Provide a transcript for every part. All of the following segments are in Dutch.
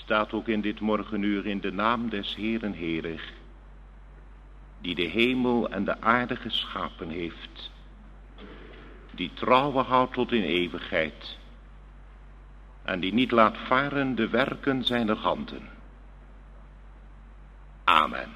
staat ook in dit morgenuur in de naam des Heeren Heerig, die de hemel en de aarde geschapen heeft, die trouwen houdt tot in eeuwigheid en die niet laat varen de werken zijner handen. Amen.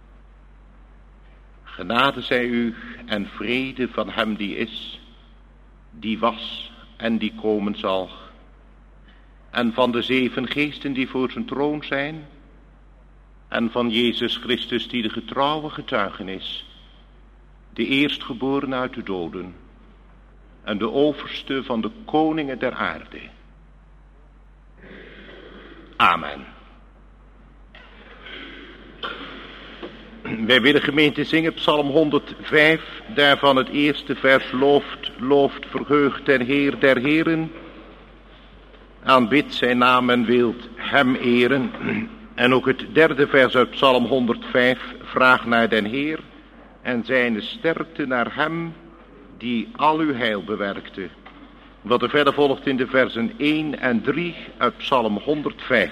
Genade zij u en vrede van hem die is, die was en die komen zal, en van de 7 geesten die voor zijn troon zijn, en van Jezus Christus die de getrouwe getuige is, de eerstgeboren uit de doden, en de overste van de koningen der aarde. Amen. Wij willen gemeente zingen Psalm 105, daarvan het eerste vers looft verheugt den Heer der Heren, aanbidt zijn naam en wilt hem eren. En ook het derde vers uit Psalm 105, vraag naar den Heer en zijn sterkte naar hem die al uw heil bewerkte. Wat er verder volgt in de versen 1 en 3 uit Psalm 105.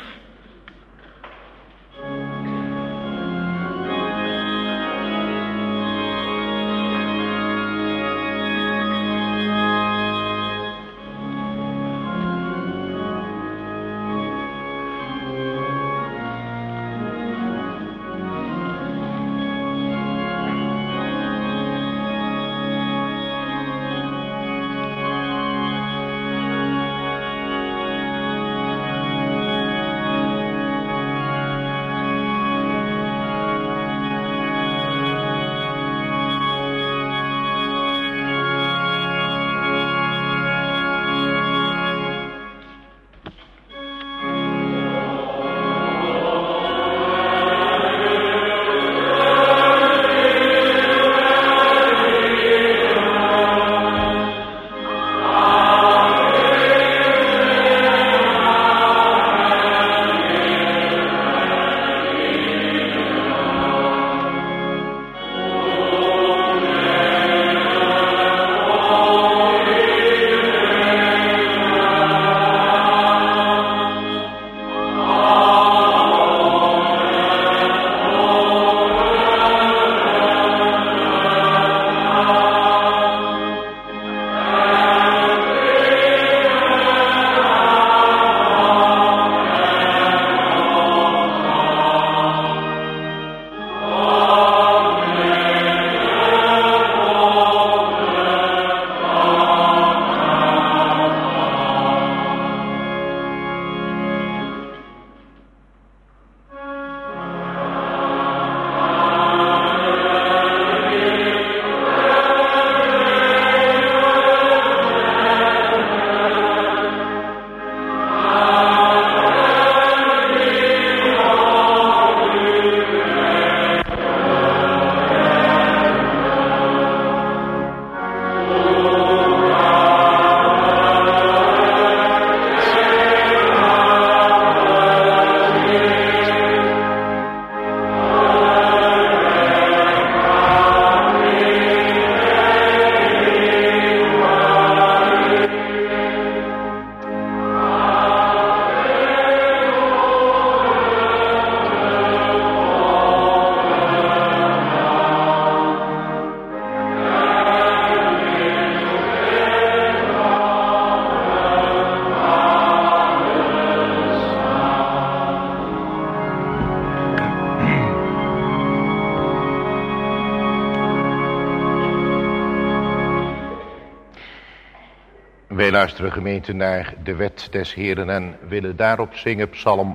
Wij luisteren gemeente naar de wet des Heeren en willen daarop zingen Psalm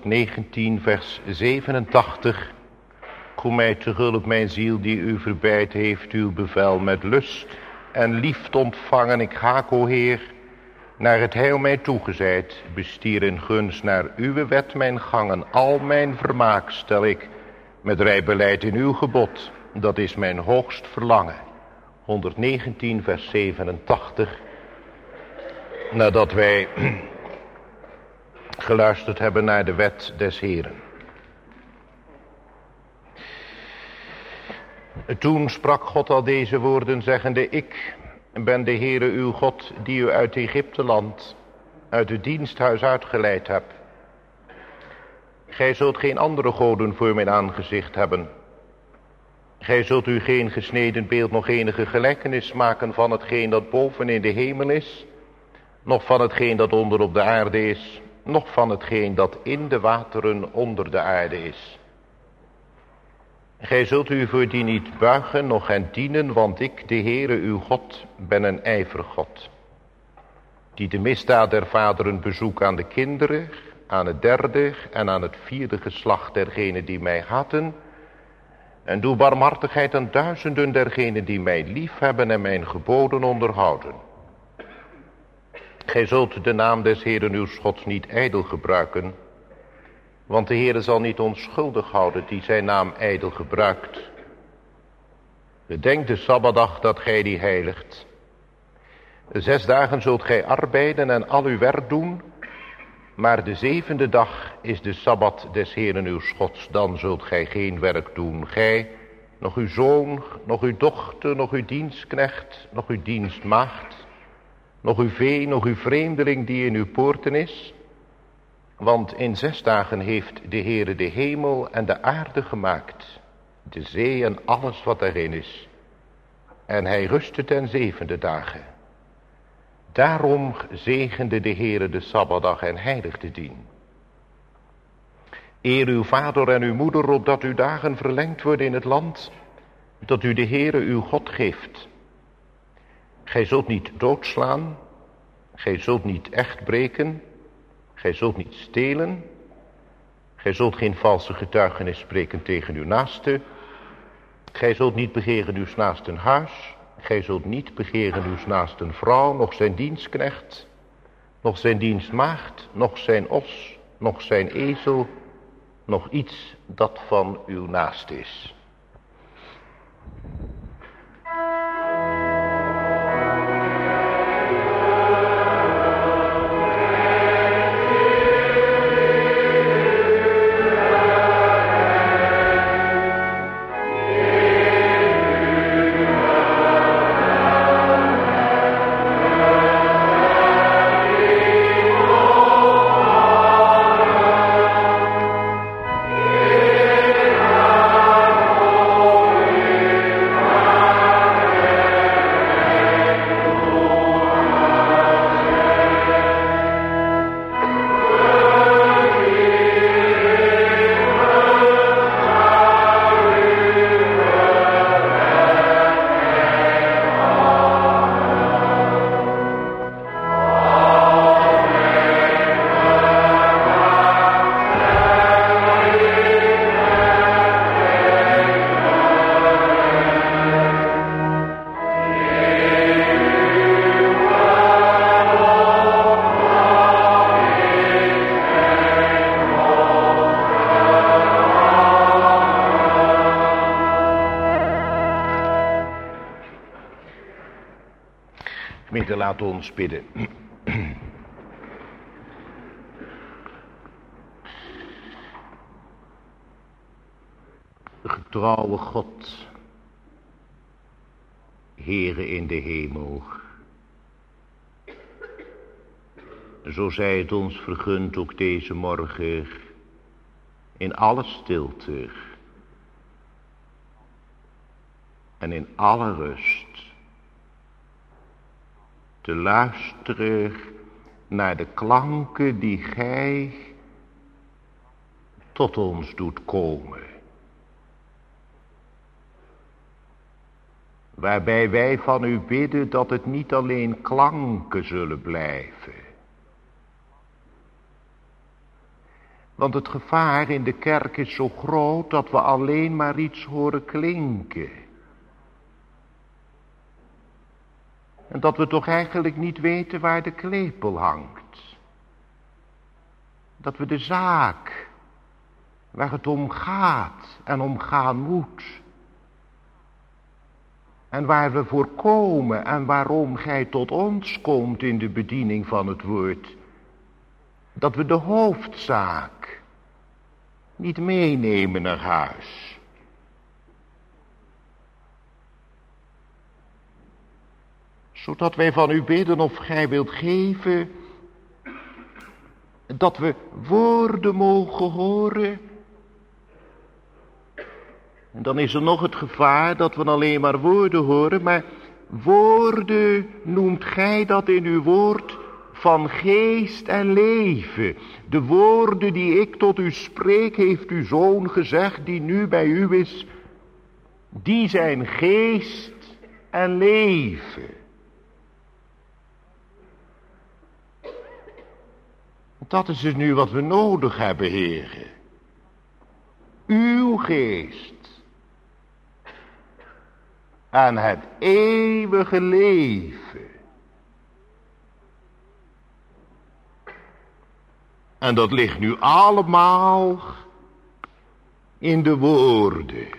119 vers 87. Kom mij te hulp mijn ziel die u verbeid heeft, uw bevel met lust en lief ontvangen. Ik haak, o Heer, naar het heil mij toegezeid. Bestier in gunst naar uw wet mijn gangen. Al mijn vermaak stel ik met rijbeleid in uw gebod. Dat is mijn hoogst verlangen. 119 vers 87. Nadat wij geluisterd hebben naar de wet des Heeren. Toen sprak God al deze woorden zeggende: Ik ben de Heere uw God die u uit Egypteland, uit het diensthuis uitgeleid hebt. Gij zult geen andere goden voor mijn aangezicht hebben. Gij zult u geen gesneden beeld nog enige gelijkenis maken van hetgeen dat boven in de hemel is, noch van hetgeen dat onder op de aarde is, noch van hetgeen dat in de wateren onder de aarde is. Gij zult u voor die niet buigen, noch hen dienen, want ik, de Heere uw God, ben een ijvergod, die de misdaad der vaderen bezoek aan de kinderen, aan het derde en aan het vierde geslacht dergenen die mij haten, en doe barmhartigheid aan duizenden dergenen die mij lief hebben en mijn geboden onderhouden. Gij zult de naam des Heeren uw Gods niet ijdel gebruiken, want de Heere zal niet onschuldig houden die zijn naam ijdel gebruikt. Bedenk de Sabbatdag dat gij die heiligt. 6 dagen zult gij arbeiden en al uw werk doen, maar de 7e dag is de Sabbat des Heeren uw Gods. Dan zult gij geen werk doen, gij, nog uw zoon, nog uw dochter, nog uw dienstknecht, nog uw dienstmaagd, nog uw vee, nog uw vreemdeling die in uw poorten is. Want in 6 dagen heeft de Heere de hemel en de aarde gemaakt, de zee en alles wat erin is. En hij rustte ten 7e dagen. Daarom zegende de Heere de Sabbatdag en heiligde dien. Eer uw vader en uw moeder, opdat uw dagen verlengd worden in het land, dat u de Heere uw God geeft. Gij zult niet doodslaan, gij zult niet echt breken, gij zult niet stelen, gij zult geen valse getuigenis spreken tegen uw naaste, gij zult niet begeren uw naasten huis, gij zult niet begeren uw naasten vrouw, noch zijn dienstknecht, noch zijn dienstmaagd, noch zijn os, noch zijn ezel, noch iets dat van uw naast is. Laat ons bidden. Getrouwe God, Heere in de hemel, zo zij het ons vergund ook deze morgen in alle stilte en in alle rust te luisteren naar de klanken die gij tot ons doet komen. Waarbij wij van u bidden dat het niet alleen klanken zullen blijven. Want het gevaar in de kerk is zo groot dat we alleen maar iets horen klinken. En dat we toch eigenlijk niet weten waar de klepel hangt. Dat we de zaak, waar het om gaat en om gaan moet. En waar we voor komen en waarom gij tot ons komt in de bediening van het woord. Dat we de hoofdzaak niet meenemen naar huis. Zodat wij van u bidden of gij wilt geven Dat we woorden mogen horen. En dan is er nog het gevaar dat we alleen maar woorden horen, maar woorden noemt gij dat in uw woord van geest en leven. De woorden die ik tot u spreek, heeft uw Zoon gezegd, die nu bij u is, die zijn geest en leven. Dat is dus nu wat we nodig hebben, heren. Uw geest. En het eeuwige leven. En dat ligt nu allemaal in de woorden.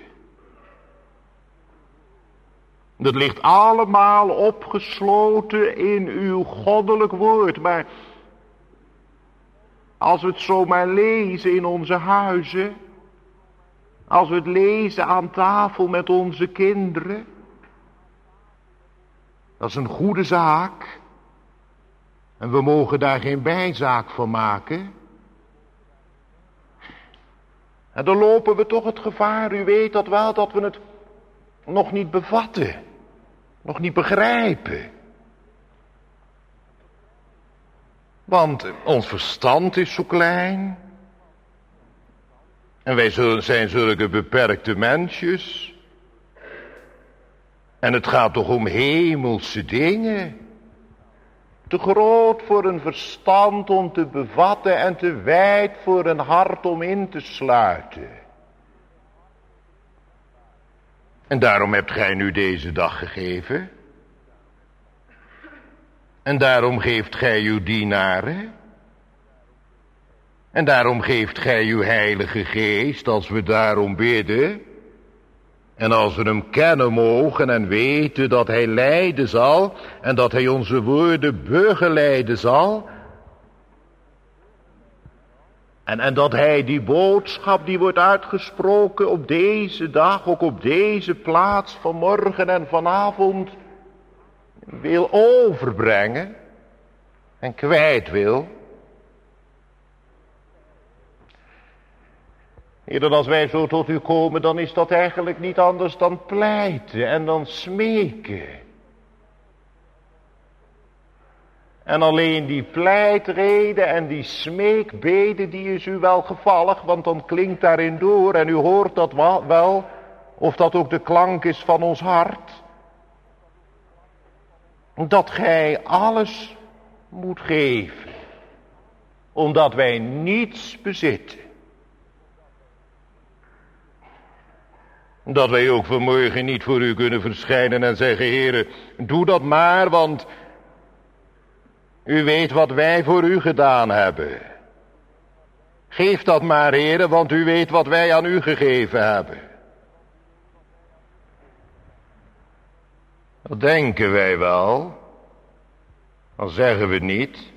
Dat ligt allemaal opgesloten in uw goddelijk woord. Maar als we het zomaar lezen in onze huizen, als we het lezen aan tafel met onze kinderen, dat is een goede zaak. En we mogen daar geen bijzaak van maken. En dan lopen we toch het gevaar, u weet dat wel, dat we het nog niet bevatten. Nog niet begrijpen. Want ons verstand is zo klein. En wij zijn zulke beperkte mensjes. En het gaat toch om hemelse dingen. Te groot voor een verstand om te bevatten en te wijd voor een hart om in te sluiten. En daarom hebt gij nu deze dag gegeven. En daarom geeft gij uw dienaren. En daarom geeft gij uw Heilige Geest als we daarom bidden. En als we hem kennen mogen en weten dat hij leiden zal en dat hij onze woorden begeleiden zal. En dat hij die boodschap die wordt uitgesproken op deze dag, ook op deze plaats vanmorgen en vanavond, wil overbrengen en kwijt wil. Heer, als wij zo tot u komen, dan is dat eigenlijk niet anders dan pleiten en dan smeken. En alleen die pleitreden en die smeekbeden, die is u wel gevallig, want dan klinkt daarin door en u hoort dat wel, of dat ook de klank is van ons hart. Dat gij alles moet geven, omdat wij niets bezitten. Dat wij ook vanmorgen niet voor u kunnen verschijnen en zeggen, Heere, doe dat maar, want u weet wat wij voor u gedaan hebben. Geef dat maar, Heere, want u weet wat wij aan u gegeven hebben. Dat denken wij wel, dan zeggen we niet,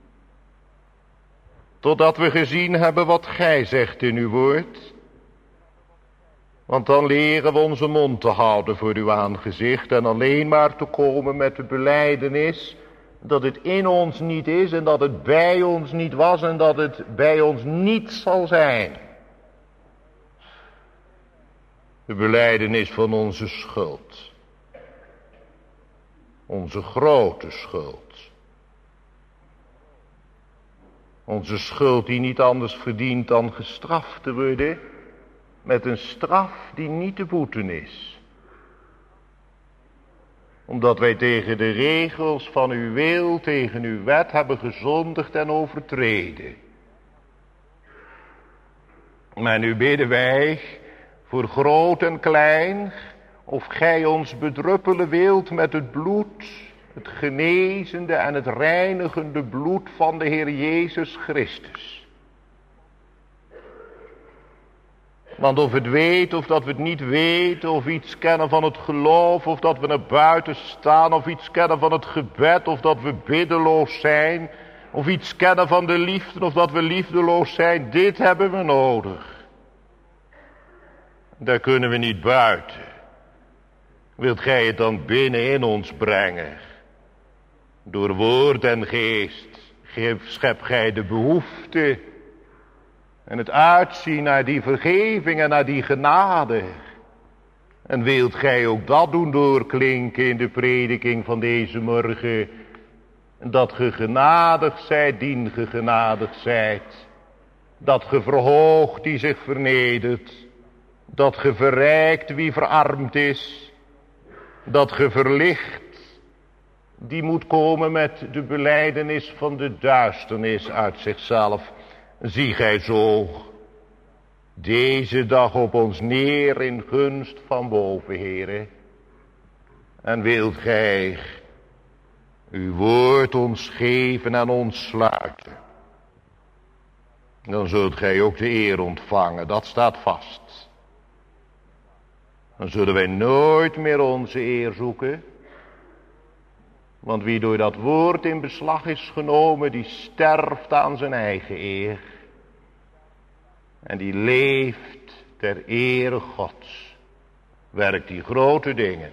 totdat we gezien hebben wat gij zegt in uw woord. Want dan leren we onze mond te houden voor uw aangezicht en alleen maar te komen met de belijdenis dat het in ons niet is en dat het bij ons niet was en dat het bij ons niet zal zijn. De belijdenis van onze schuld. Onze grote schuld. Onze schuld die niet anders verdient dan gestraft te worden met een straf die niet te boeten is. Omdat wij tegen de regels van uw wil, tegen uw wet hebben gezondigd en overtreden. Maar nu bidden wij voor groot en klein, of gij ons bedruppelen wilt met het bloed, het genezende en het reinigende bloed van de Heer Jezus Christus. Want of we het weten of dat we het niet weten, of iets kennen van het geloof, of dat we naar buiten staan, of iets kennen van het gebed, of dat we biddeloos zijn, of iets kennen van de liefde, of dat we liefdeloos zijn, dit hebben we nodig. Daar kunnen we niet buiten. Wilt gij het dan binnen in ons brengen? Door woord en geest. schep gij de behoefte en het uitzien naar die vergeving en naar die genade. En wilt gij ook dat doen doorklinken in de prediking van deze morgen, dat ge genadig zijt, dien ge genadig zijt. Dat ge verhoogt die zich vernedert. Dat ge verrijkt wie verarmd is. Dat ge verlicht die moet komen met de belijdenis van de duisternis uit zichzelf. Zie gij zo deze dag op ons neer in gunst van boven, Heere. En wilt gij uw woord ons geven en ons sluiten. Dan zult gij ook de eer ontvangen, dat staat vast. Dan zullen wij nooit meer onze eer zoeken. Want wie door dat woord in beslag is genomen, die sterft aan zijn eigen eer. En die leeft ter ere Gods. Werkt die grote dingen.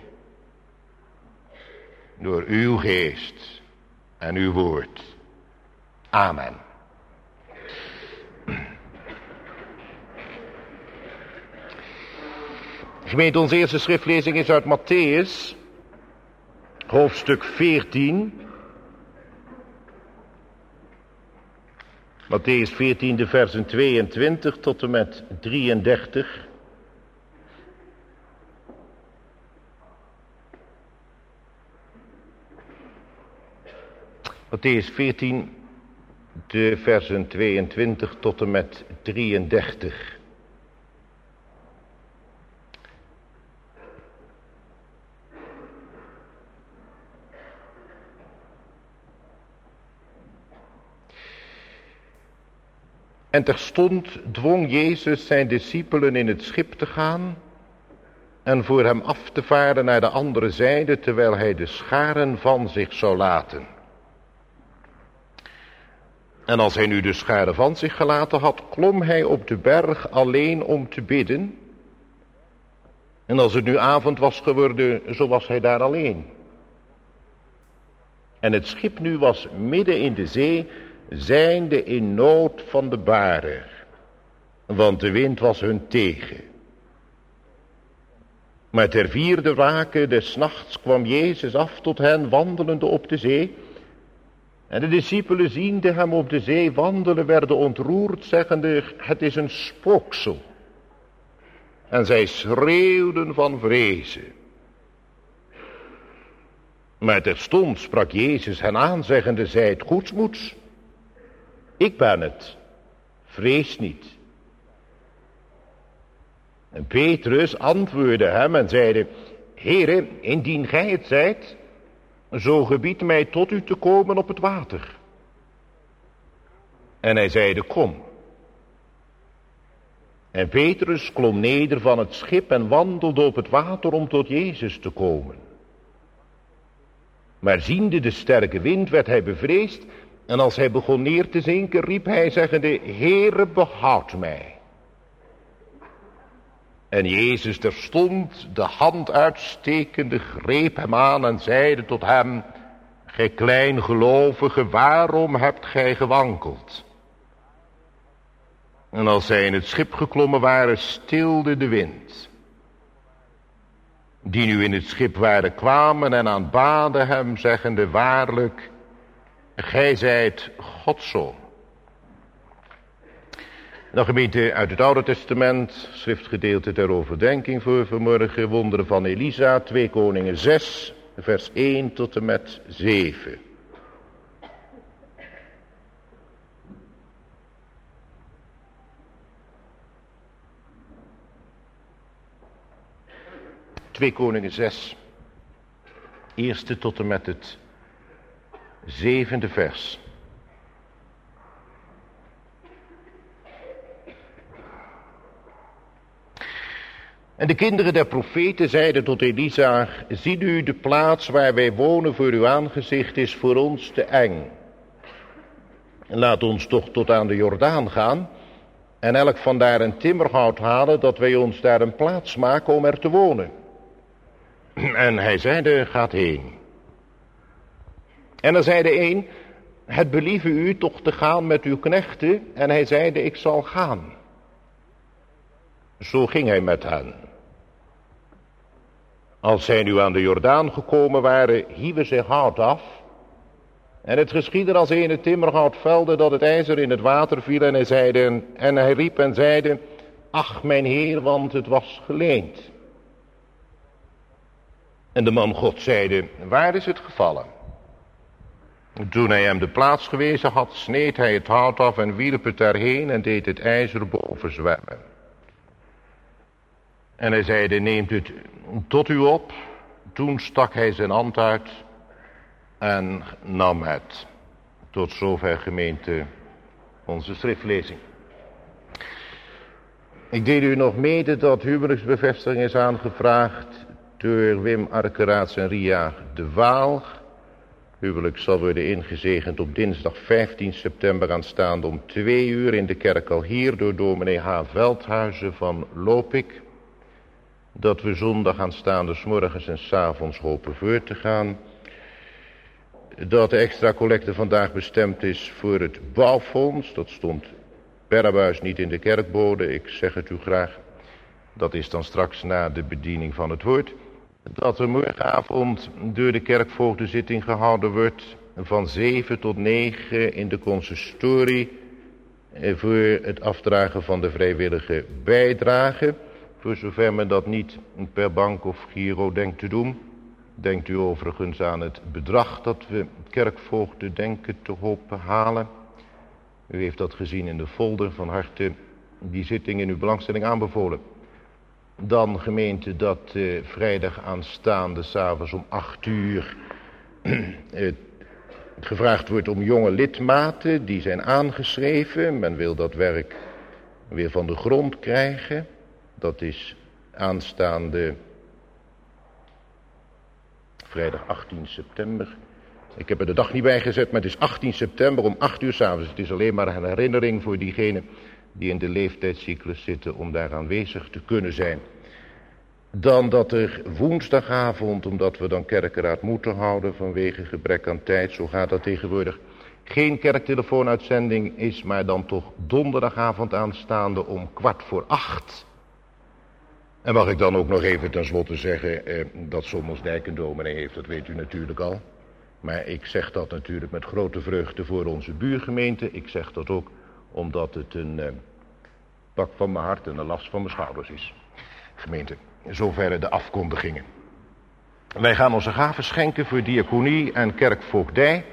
Door uw geest en uw woord. Amen. Gemeente, onze eerste schriftlezing is uit Mattheüs, hoofdstuk 14. Mattheüs 14, de versen 22 tot en met 33. Mattheüs 14, de versen 22 tot en met 33. En terstond dwong Jezus zijn discipelen in het schip te gaan en voor hem af te varen naar de andere zijde, terwijl hij de scharen van zich zou laten. En als hij nu de scharen van zich gelaten had, klom hij op de berg alleen om te bidden. En als het nu avond was geworden, zo was hij daar alleen. En het schip nu was midden in de zee, zijnde in nood van de baren, want de wind was hun tegen. Maar ter vierde wake des nachts kwam Jezus af tot hen, wandelende op de zee. En de discipelen ziende hem op de zee wandelen, werden ontroerd, zeggende, het is een spooksel. En zij schreeuwden van vrezen. Maar terstond sprak Jezus hen aan, zeggende, zijt goedsmoeds. Ik ben het, vrees niet. En Petrus antwoordde hem en zeide, Heere, indien gij het zijt, zo gebied mij tot u te komen op het water. En hij zeide, kom. En Petrus klom neder van het schip en wandelde op het water om tot Jezus te komen. Maar ziende de sterke wind werd hij bevreesd, en als hij begon neer te zinken, riep hij zeggende, Heere, behoud mij. En Jezus terstond, de hand uitstekende, greep hem aan en zeide tot hem, gij kleingelovige, waarom hebt gij gewankeld? En als zij in het schip geklommen waren, stilde de wind. Die nu in het schip waren kwamen en aanbaden hem, zeggende, waarlijk, gij zijt Gods Zoon. Dan gemeente uit het Oude Testament, schriftgedeelte ter overdenking voor vanmorgen, wonderen van Elisa, 2 Koningen 6, vers 1 tot en met 7. Twee Koningen 6, eerste tot en met het 7e vers. En de kinderen der profeten zeiden tot Elisa, zie u, de plaats waar wij wonen voor uw aangezicht is voor ons te eng. Laat ons toch tot aan de Jordaan gaan en elk vandaar een timmerhout halen, dat wij ons daar een plaats maken om er te wonen. En hij zeide, gaat heen. En er zei de een, het believe u toch te gaan met uw knechten? En hij zeide, ik zal gaan. Zo ging hij met hen. Als zij nu aan de Jordaan gekomen waren, hieven zij hout af. En het geschiedde als ene timmerhout velde dat het ijzer in het water viel. En hij riep en zeide, ach mijn Heer, want het was geleend. En de man God zeide, waar is het gevallen? Toen hij hem de plaats gewezen had, sneed hij het hout af en wierp het daarheen en deed het ijzer boven zwemmen. En hij zeide, neemt het tot u op. Toen stak hij zijn hand uit en nam het. Tot zover, gemeente, onze schriftlezing. Ik deel u nog mede dat huwelijksbevestiging is aangevraagd door Wim Arkeraerts en Ria de Waal. Huwelijk zal worden ingezegend op dinsdag 15 september aanstaande om 2 uur in de kerk al hier door dominee H. Veldhuizen van Lopik. Dat we zondag aanstaande 's morgens en 's avonds hopen voor te gaan. Dat de extra collecte vandaag bestemd is voor het bouwfonds. Dat stond per abuis niet in de kerkbode. Ik zeg het u graag. Dat is dan straks na de bediening van het woord. Dat er morgenavond door de kerkvoogdenzitting gehouden wordt van 7 tot 9 in de consistorie voor het afdragen van de vrijwillige bijdrage. Voor zover men dat niet per bank of giro denkt te doen. Denkt u overigens aan het bedrag dat we kerkvoogden denken te hopen halen. U heeft dat gezien in de folder, van harte die zitting in uw belangstelling aanbevolen. Dan gemeente dat vrijdag aanstaande 's avonds om 8 uur gevraagd wordt om jonge lidmaten die zijn aangeschreven. Men wil dat werk weer van de grond krijgen. Dat is aanstaande vrijdag 18 september. Ik heb er de dag niet bij gezet, maar het is 18 september om 8 uur 's avonds. Het is alleen maar een herinnering voor diegenen die in de leeftijdscyclus zitten om daar aanwezig te kunnen zijn. Dan dat er woensdagavond, omdat we dan kerkenraad moeten houden vanwege gebrek aan tijd, zo gaat dat tegenwoordig, geen kerktelefoonuitzending is, maar dan toch donderdagavond aanstaande om 7:15. En mag ik dan ook nog even tenslotte zeggen dat Sommelsdijk een dominee heeft, dat weet u natuurlijk al. Maar ik zeg dat natuurlijk met grote vreugde voor onze buurgemeente. Ik zeg dat ook omdat het een pak van mijn hart en een last van mijn schouders is. Gemeente, zover de afkondigingen. Wij gaan onze gaven schenken voor diaconie en kerkvoogdij.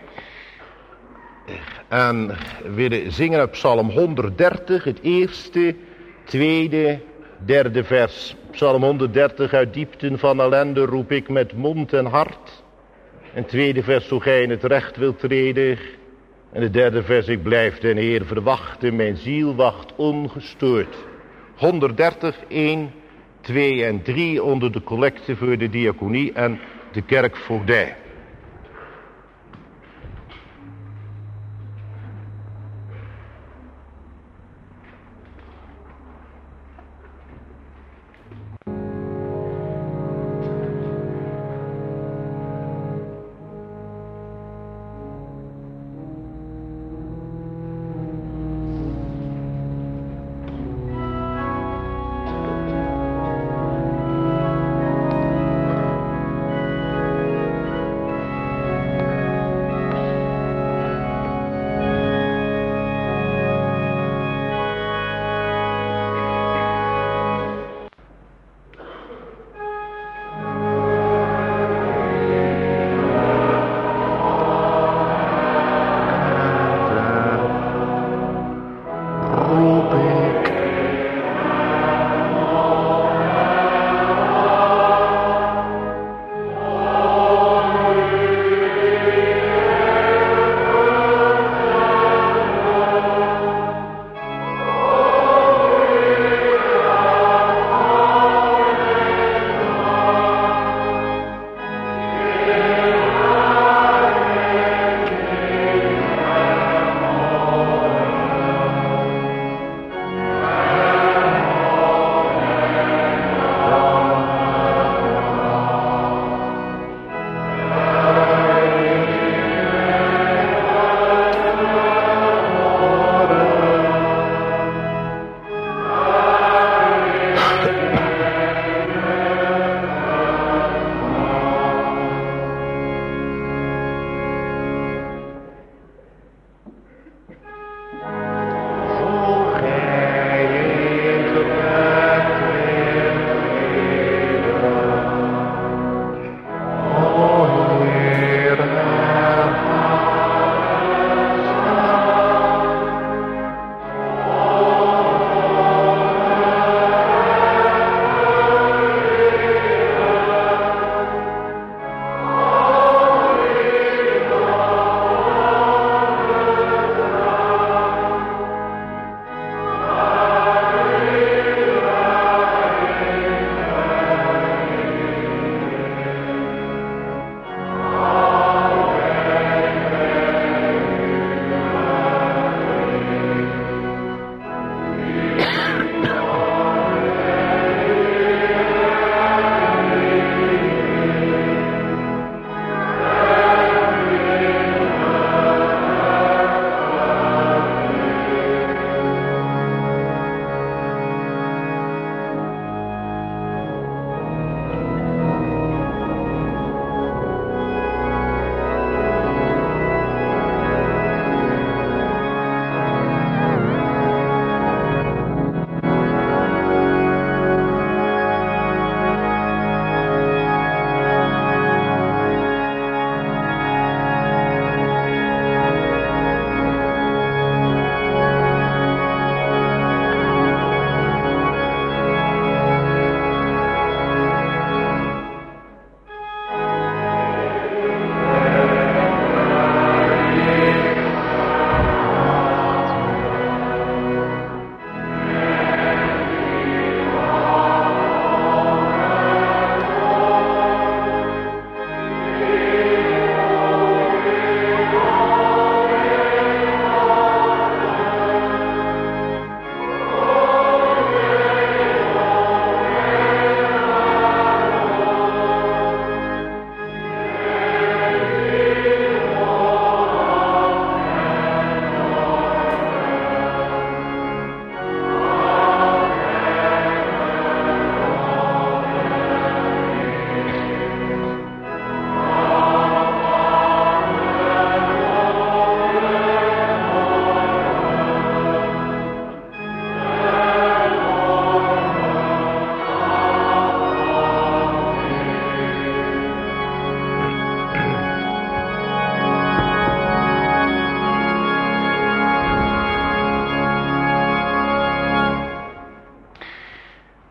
En willen zingen uit Psalm 130, het eerste, tweede, derde vers. Psalm 130, uit diepten van ellende roep ik met mond en hart. En tweede vers, zo gij in het recht wilt treden. En de derde vers, ik blijf den Heer verwachten, mijn ziel wacht ongestoord. 130, 1, 2 en 3 onder de collecte voor de diaconie en de kerkvoogdij.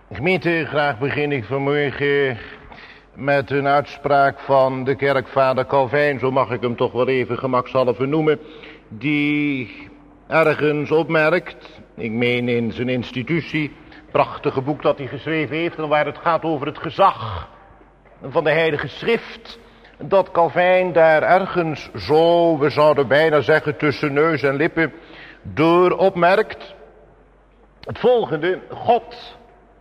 Gemeente, graag begin ik vanmorgen met een uitspraak van de kerkvader Calvijn, zo mag ik hem toch wel even gemakshalve noemen, die ergens opmerkt, ik meen in zijn institutie, prachtige boek dat hij geschreven heeft, en waar het gaat over het gezag van de Heilige Schrift, dat Calvijn daar ergens zo, we zouden bijna zeggen tussen neus en lippen, door opmerkt het volgende: God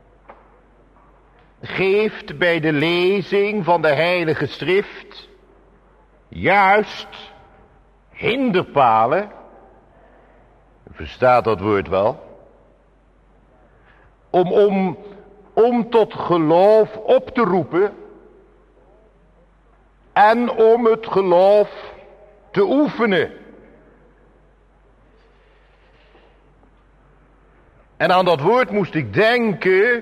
geeft bij de lezing van de Heilige Schrift juist hinderpalen, verstaat dat woord wel, om tot geloof op te roepen en om het geloof te oefenen. En aan dat woord moest ik denken,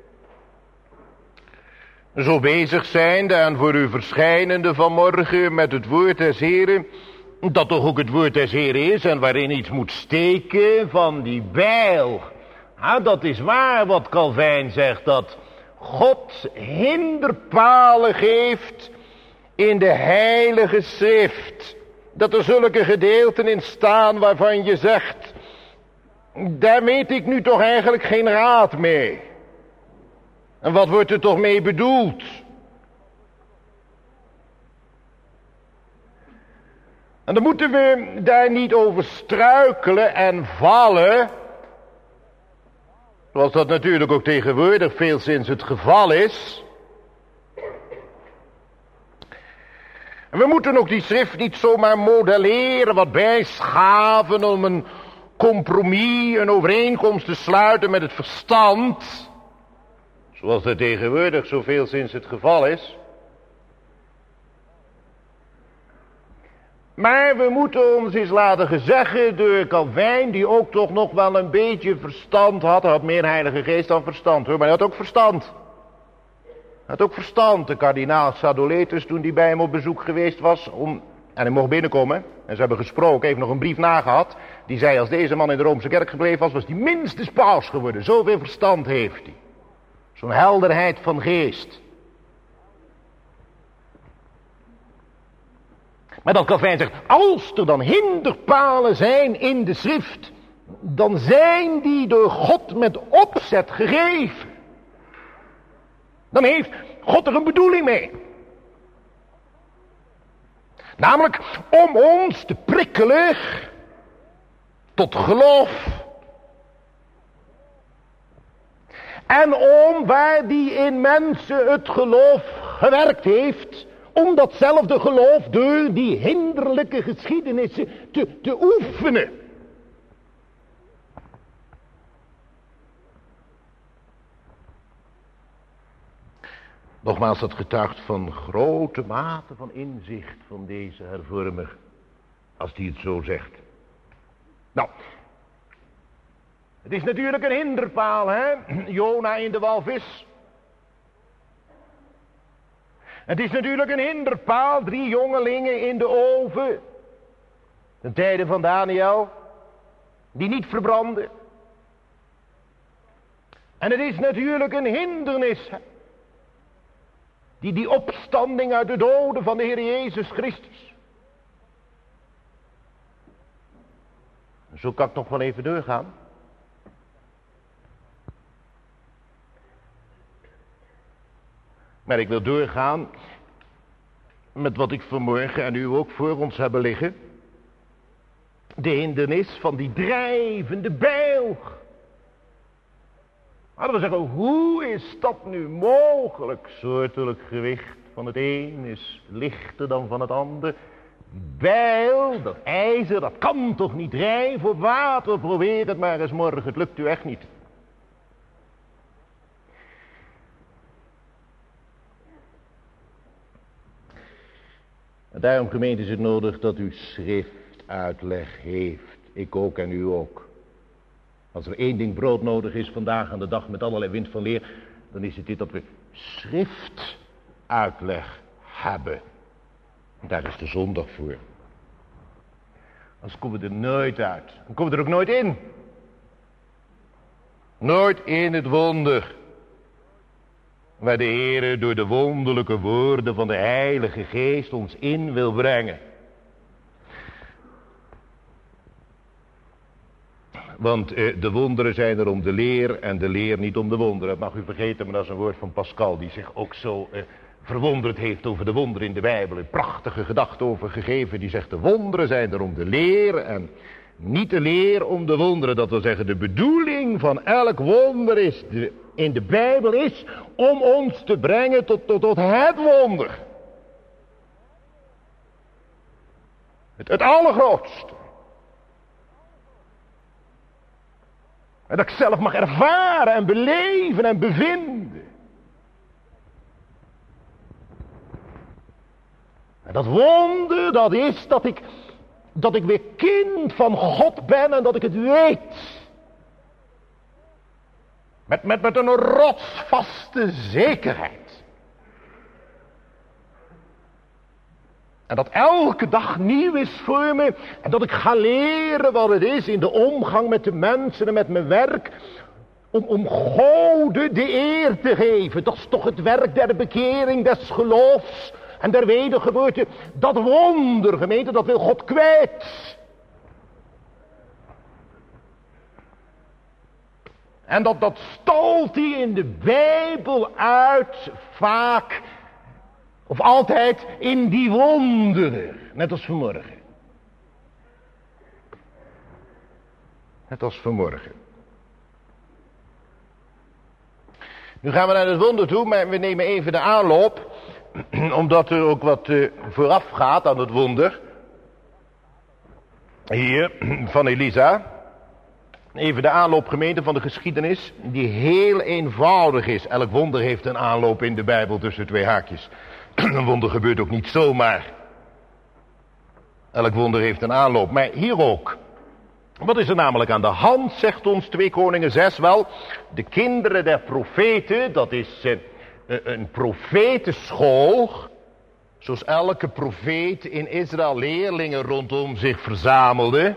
zo bezig zijnde en voor u verschijnende vanmorgen met het woord des Heren, dat toch ook het woord des Heren is en waarin iets moet steken van die bijl. Ja, dat is waar wat Calvijn zegt, dat God hinderpalen geeft in de Heilige Schrift. Dat er zulke gedeelten in staan waarvan je zegt, daar weet ik nu toch eigenlijk geen raad mee. En wat wordt er toch mee bedoeld? En dan moeten we daar niet over struikelen en vallen, zoals dat natuurlijk ook tegenwoordig veel sinds het geval is. En we moeten ook die schrift niet zomaar modelleren, wat bijschaven om een compromis, een overeenkomst te sluiten met het verstand, zoals dat tegenwoordig zoveel sinds het geval is. Maar we moeten ons eens laten zeggen door Calvijn, die ook toch nog wel een beetje verstand had. Hij had meer Heilige Geest dan verstand, hoor, maar hij had ook verstand. Hij had ook verstand, de kardinaal Sadoletus, toen hij bij hem op bezoek geweest was, en hij mocht binnenkomen, en ze hebben gesproken, heeft nog een brief nagehad, die zei, als deze man in de Roomse kerk gebleven was, was hij minstens paus geworden. Zoveel verstand heeft hij. Zo'n helderheid van geest. Maar dat Calvijn zegt, als er dan hinderpalen zijn in de schrift, dan zijn die door God met opzet gegeven. Dan heeft God er een bedoeling mee. Namelijk om ons te prikkelen tot geloof. En om waar die in mensen het geloof gewerkt heeft, om datzelfde geloof door die hinderlijke geschiedenissen te oefenen. Nogmaals, dat getuigt van grote mate van inzicht van deze hervormer, als hij het zo zegt. Nou, het is natuurlijk een hinderpaal, hè? Jona in de walvis. Het is natuurlijk een hinderpaal, 3 jongelingen in de oven. Ten tijde van Daniel, die niet verbranden. En het is natuurlijk een hindernis, die opstanding uit de doden van de Heer Jezus Christus. Zo kan ik nog wel even doorgaan. Maar ik wil doorgaan met wat ik vanmorgen en u ook voor ons hebben liggen. De hindernis van die drijvende bijl. Hadden we zeggen, hoe is dat nu mogelijk? Soortelijk gewicht van het een is lichter dan van het ander. Bijl, dat ijzer, dat kan toch niet drijven op water? Probeer het maar eens morgen, het lukt u echt niet. En daarom, gemeente, is het nodig dat u schriftuitleg heeft. Ik ook en u ook. Als er 1 ding brood nodig is vandaag aan de dag met allerlei wind van leer, dan is het dit dat we schriftuitleg hebben. Daar is de zondag voor. Anders komen we er nooit uit. Dan komen we er ook nooit in. Nooit in het wonder waar de Heer door de wonderlijke woorden van de Heilige Geest ons in wil brengen. Want de wonderen zijn er om de leer en de leer niet om de wonderen. Dat mag u vergeten, maar dat is een woord van Pascal die zich ook zo verwonderd heeft over de wonderen in de Bijbel. Een prachtige gedachte over gegeven. Die zegt de wonderen zijn er om de leer en niet de leer om de wonderen. Dat wil zeggen de bedoeling van elk wonder is in de Bijbel is om ons te brengen tot het wonder. Het allergrootste. En dat ik zelf mag ervaren en beleven en bevinden. En dat wonder, dat is dat ik weer kind van God ben en dat ik het weet. Met een rotsvaste zekerheid. En dat elke dag nieuw is voor me. En dat ik ga leren wat het is in de omgang met de mensen en met mijn werk. Om Gode de eer te geven. Dat is toch het werk der bekering, des geloofs en der wedergeboorte. Dat wonder, gemeente, dat wil God kwijt. En dat stolt hij in de Bijbel uit vaak, of altijd, in die wonderen. Net als vanmorgen. Net als vanmorgen. Nu gaan we naar het wonder toe, maar we nemen even de aanloop. Omdat er ook wat vooraf gaat aan het wonder. Hier, van Elisa. Even de aanloop, gemeente, van de geschiedenis. Die heel eenvoudig is. Elk wonder heeft een aanloop in de Bijbel tussen twee haakjes. Een wonder gebeurt ook niet zomaar. Elk wonder heeft een aanloop. Maar hier ook. Wat is er namelijk aan de hand, zegt ons 2 Koningen 6 wel. De kinderen der profeten, dat is een profetenschool. Zoals elke profeet in Israël leerlingen rondom zich verzamelde.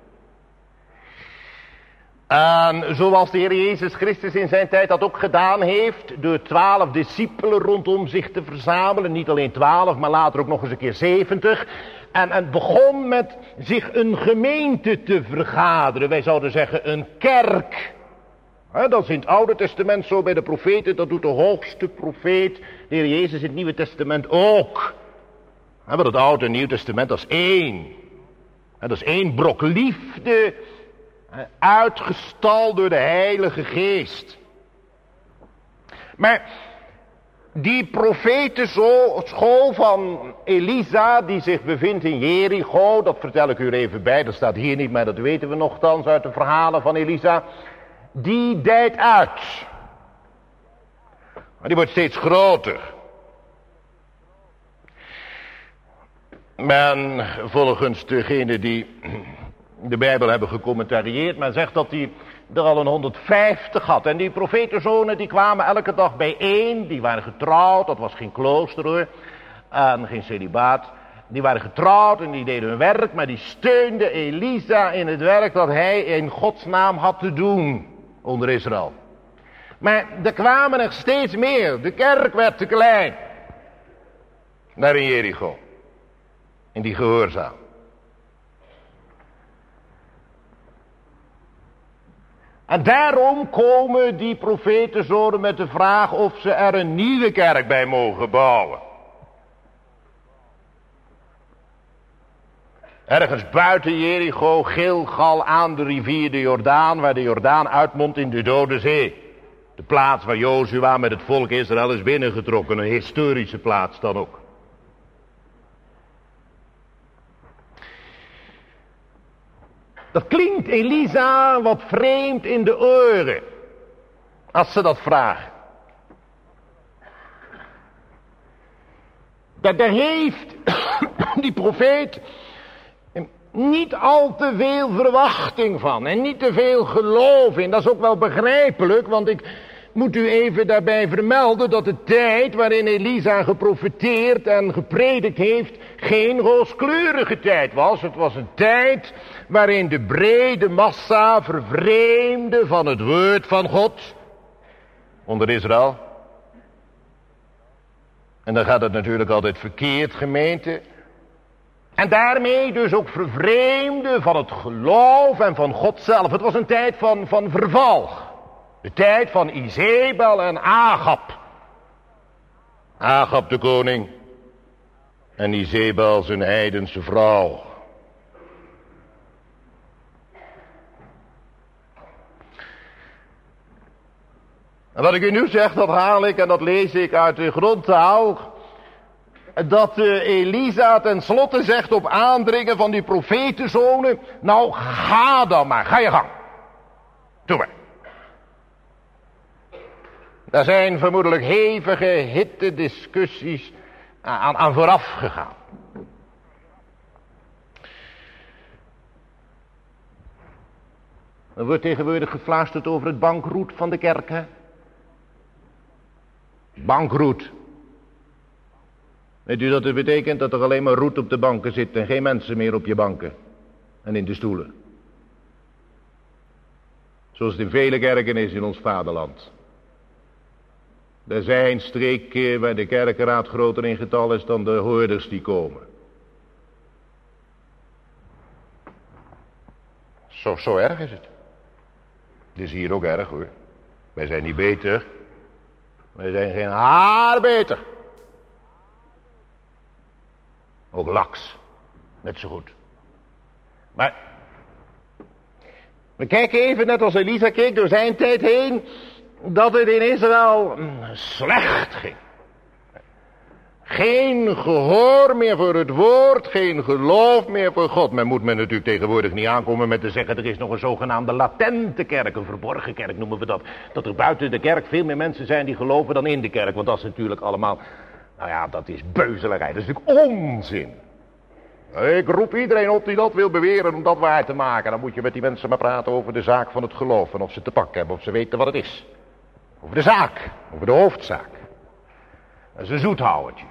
En zoals de Heer Jezus Christus in zijn tijd dat ook gedaan heeft. Door 12 discipelen rondom zich te verzamelen. Niet alleen 12, maar later ook nog eens een keer 70. En begon met zich een gemeente te vergaderen. Wij zouden zeggen een kerk. Dat is in het Oude Testament zo bij de profeten. Dat doet de hoogste profeet, de Heer Jezus, in het Nieuwe Testament ook. Want het Oude en Nieuw Testament, dat is één. Dat is één brok liefde, uitgestald door de Heilige Geest. Maar die profetenschool van Elisa, die zich bevindt in Jericho, dat vertel ik u er even bij, dat staat hier niet, maar dat weten we nochtans uit de verhalen van Elisa, die dijt uit. Maar die wordt steeds groter. Men, volgens degene die de Bijbel hebben gecommentarieerd, men zegt dat hij er al een 150 had. En die profetenzonen die kwamen elke dag bijeen. Die waren getrouwd, dat was geen klooster hoor. En geen celibaat. Die waren getrouwd en die deden hun werk. Maar die steunden Elisa in het werk dat hij in Gods naam had te doen onder Israël. Maar er kwamen er steeds meer. De kerk werd te klein. Daar in Jericho. In die gehoorzaam. En daarom komen die profetenzonen met de vraag of ze er een nieuwe kerk bij mogen bouwen. Ergens buiten Jericho, Gilgal, aan de rivier de Jordaan, waar de Jordaan uitmondt in de Dode Zee. De plaats waar Jozua met het volk Israël is binnengetrokken, een historische plaats dan ook. Dat klinkt Elisa wat vreemd in de oren, als ze dat vragen. Daar heeft die profeet niet al te veel verwachting van en niet te veel geloof in. Dat is ook wel begrijpelijk, want ik moet u even daarbij vermelden dat de tijd waarin Elisa geprofeteerd en gepredikt heeft geen rooskleurige tijd was. Het was een tijd waarin de brede massa vervreemde van het woord van God onder Israël. En dan gaat het natuurlijk altijd verkeerd, gemeente. En daarmee dus ook vervreemden van het geloof en van God zelf. Het was een tijd van verval. De tijd van Izebel en Agab. Agab de koning en Izebel zijn heidense vrouw. En wat ik u nu zeg, dat haal ik en dat lees ik uit de grondtaal. Dat Elisa tenslotte zegt op aandringen van die profetenzonen: nou, ga dan maar, ga je gang. Doe maar. Daar zijn vermoedelijk hevige hittediscussies aan vooraf gegaan. Er wordt tegenwoordig gefluisterd over het bankroet van de kerk, hè? Bankroet. Weet u dat het betekent? Dat er alleen maar roet op de banken zit en geen mensen meer op je banken en in de stoelen. Zoals het in vele kerken is in ons vaderland. Er zijn streken waar de kerkenraad groter in getal is dan de hoorders die komen. Zo erg is het. Het is hier ook erg, hoor. Wij zijn niet beter. Wij zijn geen haar beter. Ook laks. Net zo goed. Maar we kijken even, net als Elisa keek door zijn tijd heen, dat het in Israël slecht ging. Geen gehoor meer voor het woord, geen geloof meer voor God. Men moet natuurlijk tegenwoordig niet aankomen met te zeggen: er is nog een zogenaamde latente kerk, een verborgen kerk noemen we dat. Dat er buiten de kerk veel meer mensen zijn die geloven dan in de kerk. Want dat is natuurlijk allemaal, nou ja, dat is beuzelerij. Dat is natuurlijk onzin. Ik roep iedereen op die dat wil beweren om dat waar te maken. Dan moet je met die mensen maar praten over de zaak van het geloof. En of ze te pakken hebben, of ze weten wat het is. Over de zaak, over de hoofdzaak. Dat is een zoethouwertje.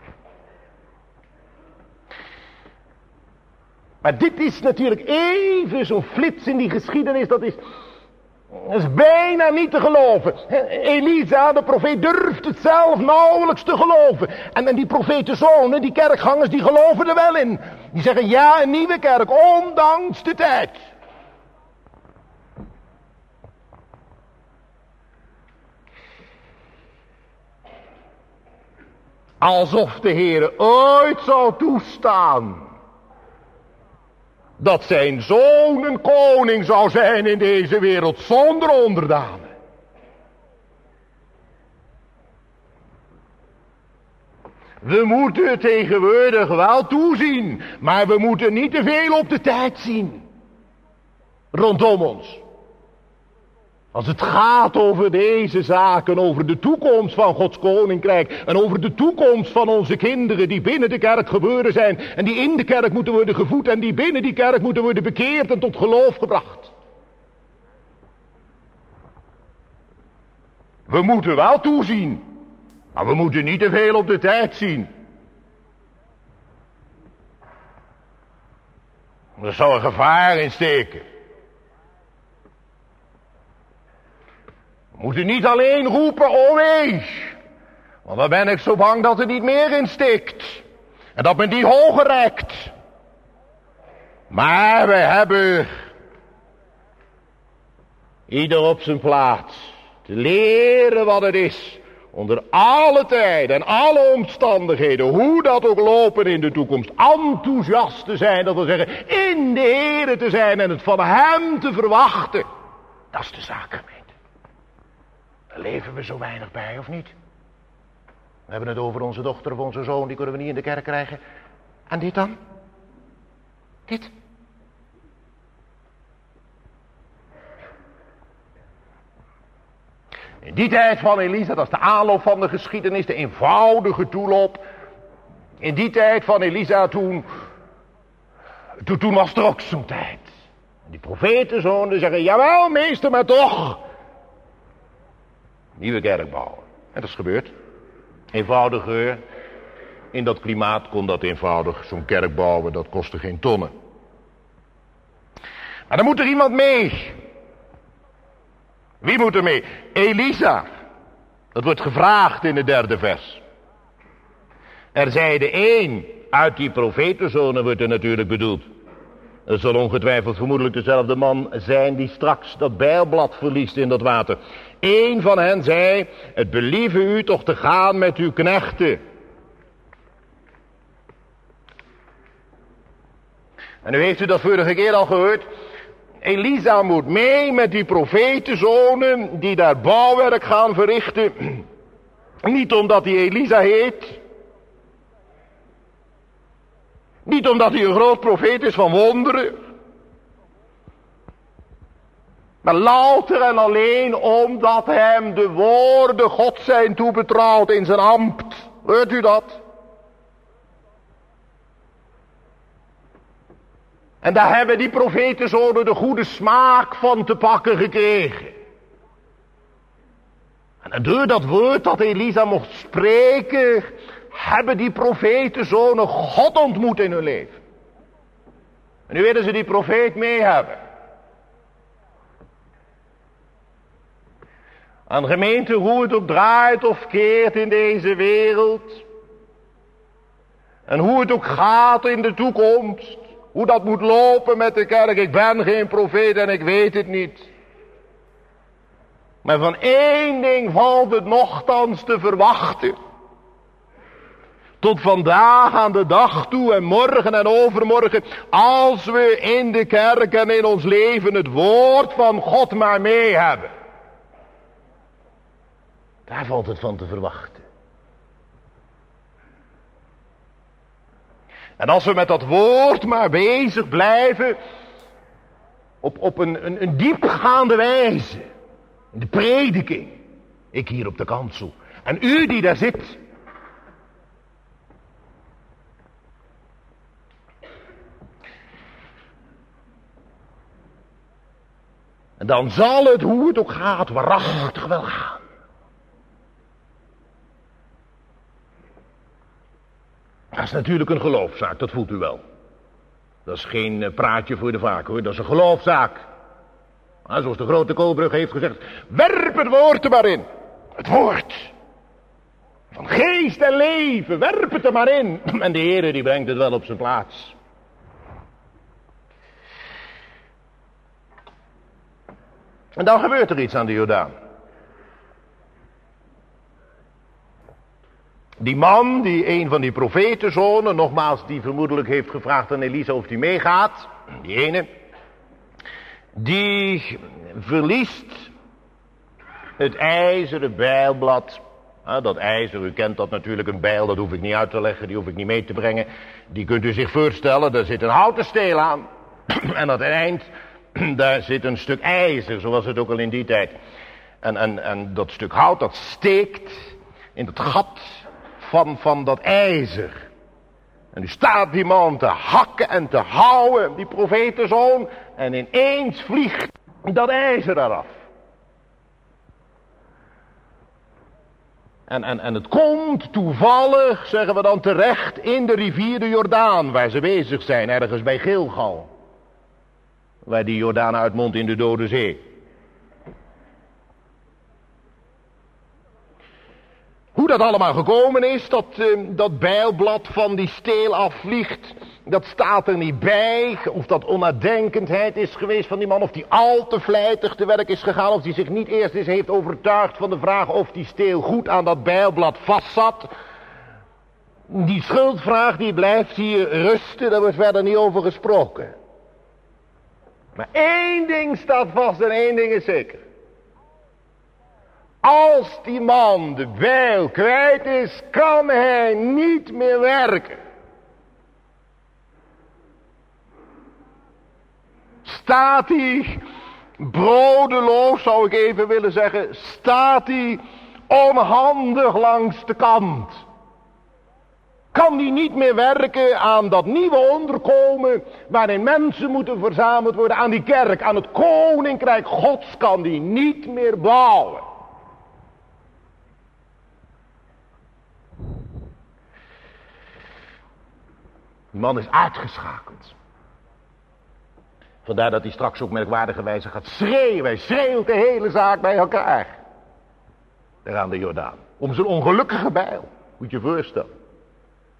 Maar dit is natuurlijk even zo'n flits in die geschiedenis. Dat is bijna niet te geloven. Elisa, de profeet, durft het zelf nauwelijks te geloven. En die profetenzonen, die kerkgangers, die geloven er wel in. Die zeggen: ja, een nieuwe kerk, ondanks de tijd. Alsof de Heere ooit zou toestaan dat zijn zoon een koning zou zijn in deze wereld zonder onderdanen. We moeten tegenwoordig wel toezien, maar we moeten niet te veel op de tijd zien rondom ons. Als het gaat over deze zaken, over de toekomst van Gods koninkrijk en over de toekomst van onze kinderen die binnen de kerk geboren zijn en die in de kerk moeten worden gevoed en die binnen die kerk moeten worden bekeerd en tot geloof gebracht. We moeten wel toezien, maar we moeten niet te veel op de tijd zien. Er zou een gevaar in steken. We moeten niet alleen roepen: o wees, want dan ben ik zo bang dat er niet meer in steekt. En dat men die hoger rekt. Maar we hebben ieder op zijn plaats te leren wat het is, onder alle tijden en alle omstandigheden, hoe dat ook lopen in de toekomst, enthousiast te zijn, dat wil zeggen in de Here te zijn en het van hem te verwachten. Dat is de zaak, gemeente. Daar leven we zo weinig bij, of niet? We hebben het over onze dochter of onze zoon, die kunnen we niet in de kerk krijgen. En dit dan? Dit? In die tijd van Elisa, dat is de aanloop van de geschiedenis, de eenvoudige toeloop. In die tijd van Elisa, toen was er ook zo'n tijd. Die profetenzonen zeggen: jawel meester, maar toch nieuwe kerk bouwen. En dat is gebeurd. Eenvoudiger. In dat klimaat kon dat eenvoudig. Zo'n kerk bouwen, dat kostte geen tonnen. Maar dan moet er iemand mee. Wie moet er mee? Elisa. Dat wordt gevraagd in het 3e vers. Er zeide één uit die profetenzonen, wordt er natuurlijk bedoeld. Het zal ongetwijfeld vermoedelijk dezelfde man zijn die straks dat bijlblad verliest in dat water. Eén van hen zei, het believe u toch te gaan met uw knechten. En nu heeft u dat vorige keer al gehoord. Elisa moet mee met die profetenzonen die daar bouwwerk gaan verrichten. Niet omdat hij Elisa heet. Niet omdat hij een groot profeet is van wonderen. Maar louter en alleen omdat hem de woorden God zijn toebetrouwd in zijn ambt. Hoort u dat? En daar hebben die profetenzonen de goede smaak van te pakken gekregen. En door dat woord dat Elisa mocht spreken, hebben die profetenzonen God ontmoet in hun leven. En nu willen ze die profeet mee hebben. Aan gemeente, hoe het ook draait of keert in deze wereld. En hoe het ook gaat in de toekomst. Hoe dat moet lopen met de kerk. Ik ben geen profeet en ik weet het niet. Maar van één ding valt het nochtans te verwachten. Tot vandaag aan de dag toe en morgen en overmorgen. Als we in de kerk en in ons leven het woord van God maar mee hebben. Daar valt het van te verwachten. En als we met dat woord maar bezig blijven. Op een diepgaande wijze. In de prediking. Ik hier op de kansel. En u die daar zit. En dan zal het, hoe het ook gaat, waarachtig wel gaan. Dat is natuurlijk een geloofszaak, dat voelt u wel. Dat is geen praatje voor de vaak hoor, dat is een geloofszaak. Maar zoals de grote Koolbrug heeft gezegd, werp het woord er maar in. Het woord. Van geest en leven, werp het er maar in. En de Heere die brengt het wel op zijn plaats. En dan gebeurt er iets aan de Jordaan. Die man, die een van die profetenzonen, nogmaals, die vermoedelijk heeft gevraagd aan Elisa of die meegaat. Die ene. Die verliest het ijzeren bijlblad. Dat ijzer, u kent dat natuurlijk, een bijl, dat hoef ik niet uit te leggen, die hoef ik niet mee te brengen. Die kunt u zich voorstellen, daar zit een houten steel aan. En aan het eind, daar zit een stuk ijzer, zoals het ook al in die tijd. En dat stuk hout, dat steekt in het gat van dat ijzer. En nu staat die man te hakken en te houwen, die profetenzoon. En ineens vliegt dat ijzer eraf. En het komt toevallig, zeggen we dan terecht, in de rivier de Jordaan, waar ze bezig zijn, ergens bij Gilgal. Waar die Jordaan uitmondt in de Dode Zee. Hoe dat allemaal gekomen is, dat bijlblad van die steel afvliegt, dat staat er niet bij. Of dat onnadenkendheid is geweest van die man, of die al te vlijtig te werk is gegaan, of die zich niet eerst eens heeft overtuigd van de vraag of die steel goed aan dat bijlblad vastzat. Die schuldvraag die blijft hier rusten, daar wordt verder niet over gesproken. Maar één ding staat vast en één ding is zeker. Als die man de bijl kwijt is, kan hij niet meer werken. Staat hij brodeloos, zou ik even willen zeggen, staat hij onhandig langs de kant. Kan hij niet meer werken aan dat nieuwe onderkomen waarin mensen moeten verzameld worden, aan die kerk, aan het koninkrijk Gods kan hij niet meer bouwen. Die man is uitgeschakeld. Vandaar dat hij straks ook merkwaardige wijze gaat schreeuwen. Hij schreeuwt de hele zaak bij elkaar. Daar aan de Jordaan. Om zijn ongelukkige bijl. Moet je je voorstellen.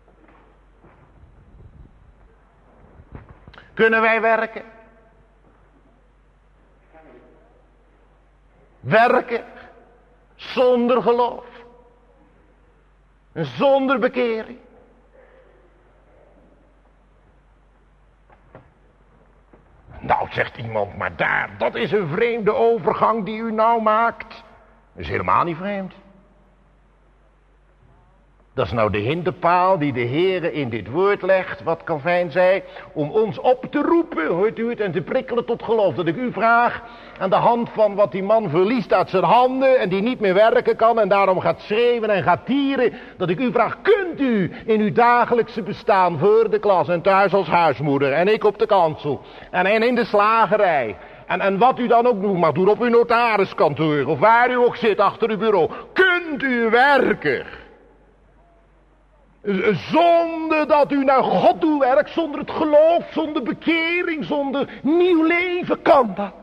Kunnen wij werken? Werken zonder geloof. Zonder bekering. Nou, zegt iemand, maar dat is een vreemde overgang die u nou maakt. Dat is helemaal niet vreemd. Dat is nou de hinderpaal die de Heere in dit woord legt, wat Calvijn zei, om ons op te roepen, hoort u het, en te prikkelen tot geloof. Dat ik u vraag, aan de hand van wat die man verliest uit zijn handen en die niet meer werken kan en daarom gaat schreeuwen en gaat tieren, dat ik u vraag, kunt u in uw dagelijkse bestaan voor de klas en thuis als huismoeder en ik op de kansel en in de slagerij en wat u dan ook doet, mag doen op uw notariskantoor of waar u ook zit achter uw bureau, kunt u werken? Zonder dat u naar God toe werkt, zonder het geloof, zonder bekering, zonder nieuw leven, kan dat.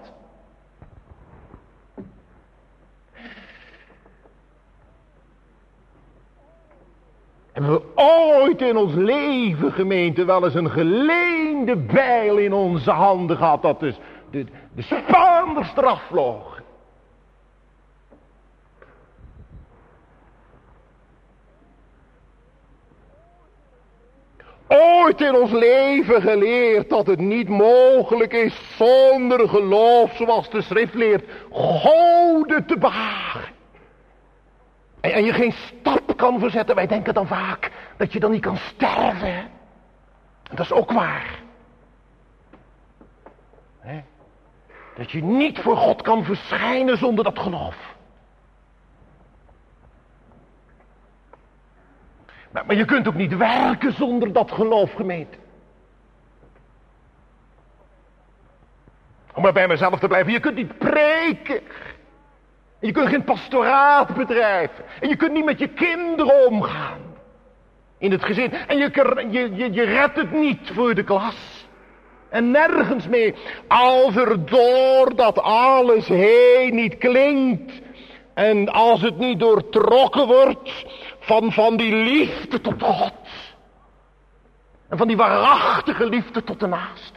Hebben we ooit in ons leven, gemeente, wel eens een geleende bijl in onze handen gehad, dat dus de Spaanders eraf vloog? Ooit in ons leven geleerd dat het niet mogelijk is zonder geloof, zoals de schrift leert, Gode te behagen. En je geen stap kan verzetten. Wij denken dan vaak dat je dan niet kan sterven. En dat is ook waar. Dat je niet voor God kan verschijnen zonder dat geloof. Maar je kunt ook niet werken zonder dat geloof, gemeente. Om maar bij mezelf te blijven. Je kunt niet preken. En je kunt geen pastoraat bedrijven. En je kunt niet met je kinderen omgaan. In het gezin. En je redt het niet voor de klas. En nergens mee. Als er door dat alles heen niet klinkt. En als het niet doortrokken wordt van die liefde tot God. En van die waarachtige liefde tot de naaste.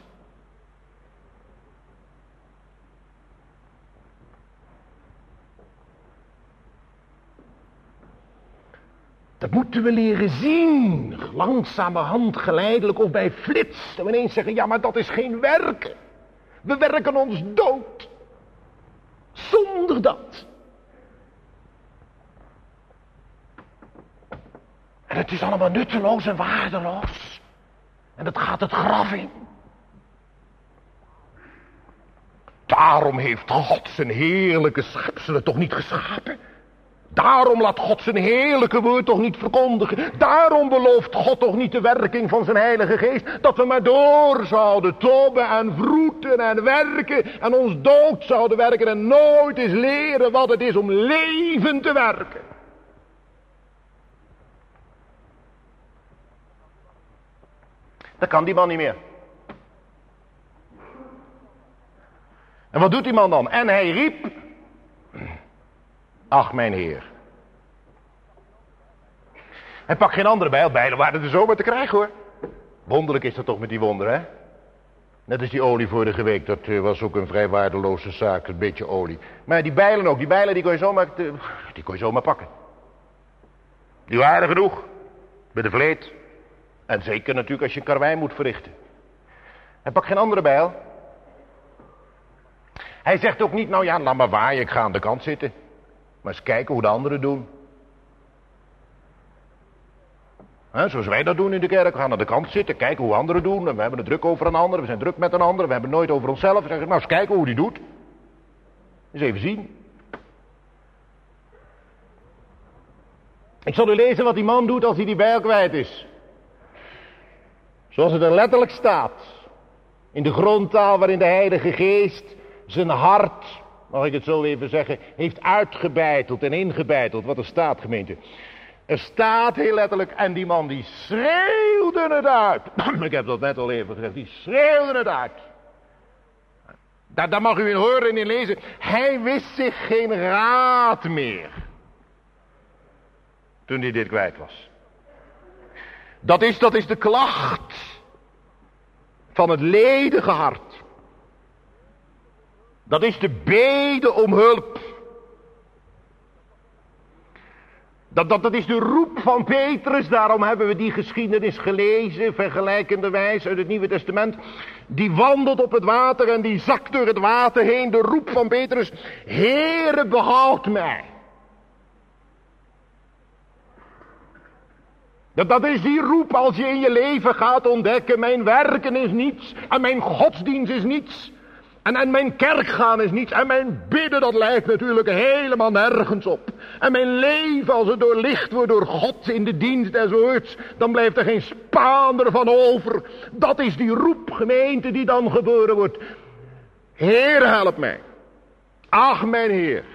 Dat moeten we leren zien. Langzamerhand, geleidelijk of bij flits. En we ineens zeggen, ja, maar dat is geen werken. We werken ons dood. Zonder dat. En het is allemaal nutteloos en waardeloos. En dat gaat het graf in. Daarom heeft God zijn heerlijke schepselen toch niet geschapen. Daarom laat God zijn heerlijke woord toch niet verkondigen. Daarom belooft God toch niet de werking van zijn heilige geest. Dat we maar door zouden tobben en vroeten en werken. En ons dood zouden werken en nooit eens leren wat het is om leven te werken. Dat kan die man niet meer. En wat doet die man dan? En hij riep, ach mijn Heer. Hij pakt geen andere bijl. Bijlen waren er zomaar te krijgen hoor. Wonderlijk is dat toch met die wonderen, hè? Net als die olie vorige week, dat was ook een vrij waardeloze zaak, een beetje olie. Maar die bijlen ook, die bijlen die kon je zomaar pakken. Die waren genoeg. Bij de vleet. En zeker natuurlijk als je een karwei moet verrichten. Hij pakt geen andere bijl. Hij zegt ook niet, nou ja, laat maar waaien, ik ga aan de kant zitten. Maar eens kijken hoe de anderen doen. Zoals wij dat doen in de kerk, we gaan aan de kant zitten, kijken hoe anderen doen. En we hebben het druk over een ander, we zijn druk met een ander, we hebben het nooit over onszelf. We zeggen, nou eens kijken hoe die doet. Eens even zien. Ik zal u lezen wat die man doet als hij die bijl kwijt is. Zoals het er letterlijk staat. In de grondtaal waarin de Heilige Geest zijn hart, mag ik het zo even zeggen, heeft uitgebeiteld en ingebeiteld. Wat er staat, gemeente. Er staat heel letterlijk, en die man die schreeuwde het uit. Ik heb dat net al even gezegd, die schreeuwde het uit. Daar mag u in horen en in lezen. Hij wist zich geen raad meer. Toen hij dit kwijt was. Dat is de klacht van het ledige hart. Dat is de bede om hulp. Dat is de roep van Petrus, daarom hebben we die geschiedenis gelezen, vergelijkenderwijs uit het Nieuwe Testament. Die wandelt op het water en die zakt door het water heen, de roep van Petrus: Heere, behoud mij. Dat is die roep als je in je leven gaat ontdekken: mijn werken is niets en mijn godsdienst is niets. En mijn kerk gaan is niets. En mijn bidden, dat lijkt natuurlijk helemaal nergens op. En mijn leven, als het doorlicht wordt door God in de dienst des woords, dan blijft er geen spaander van over. Dat is die roep, gemeente, die dan geboren wordt. Heer, help mij. Ach, mijn Heer.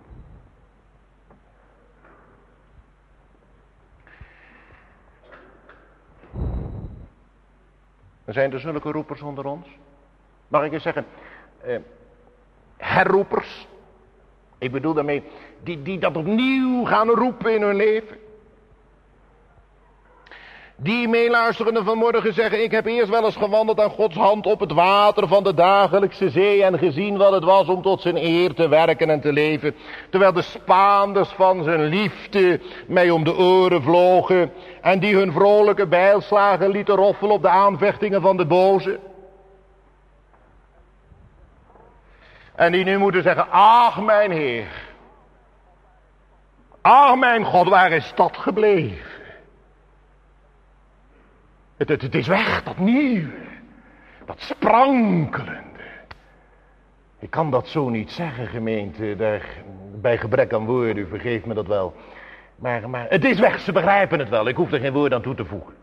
Er zijn er zulke roepers onder ons. Mag ik eens zeggen, herroepers. Ik bedoel daarmee, die dat opnieuw gaan roepen in hun leven. Die meeluisterende vanmorgen zeggen: ik heb eerst wel eens gewandeld aan Gods hand op het water van de dagelijkse zee en gezien wat het was om tot zijn eer te werken en te leven. Terwijl de spaanders van zijn liefde mij om de oren vlogen en die hun vrolijke bijlslagen lieten roffelen op de aanvechtingen van de boze. En die nu moeten zeggen: ach, mijn Heer. Ach, mijn God, waar is dat gebleven? Het is weg, dat nieuwe. Dat sprankelende. Ik kan dat zo niet zeggen, gemeente. Bij gebrek aan woorden, u vergeeft me dat wel. Maar het is weg, ze begrijpen het wel. Ik hoef er geen woord aan toe te voegen.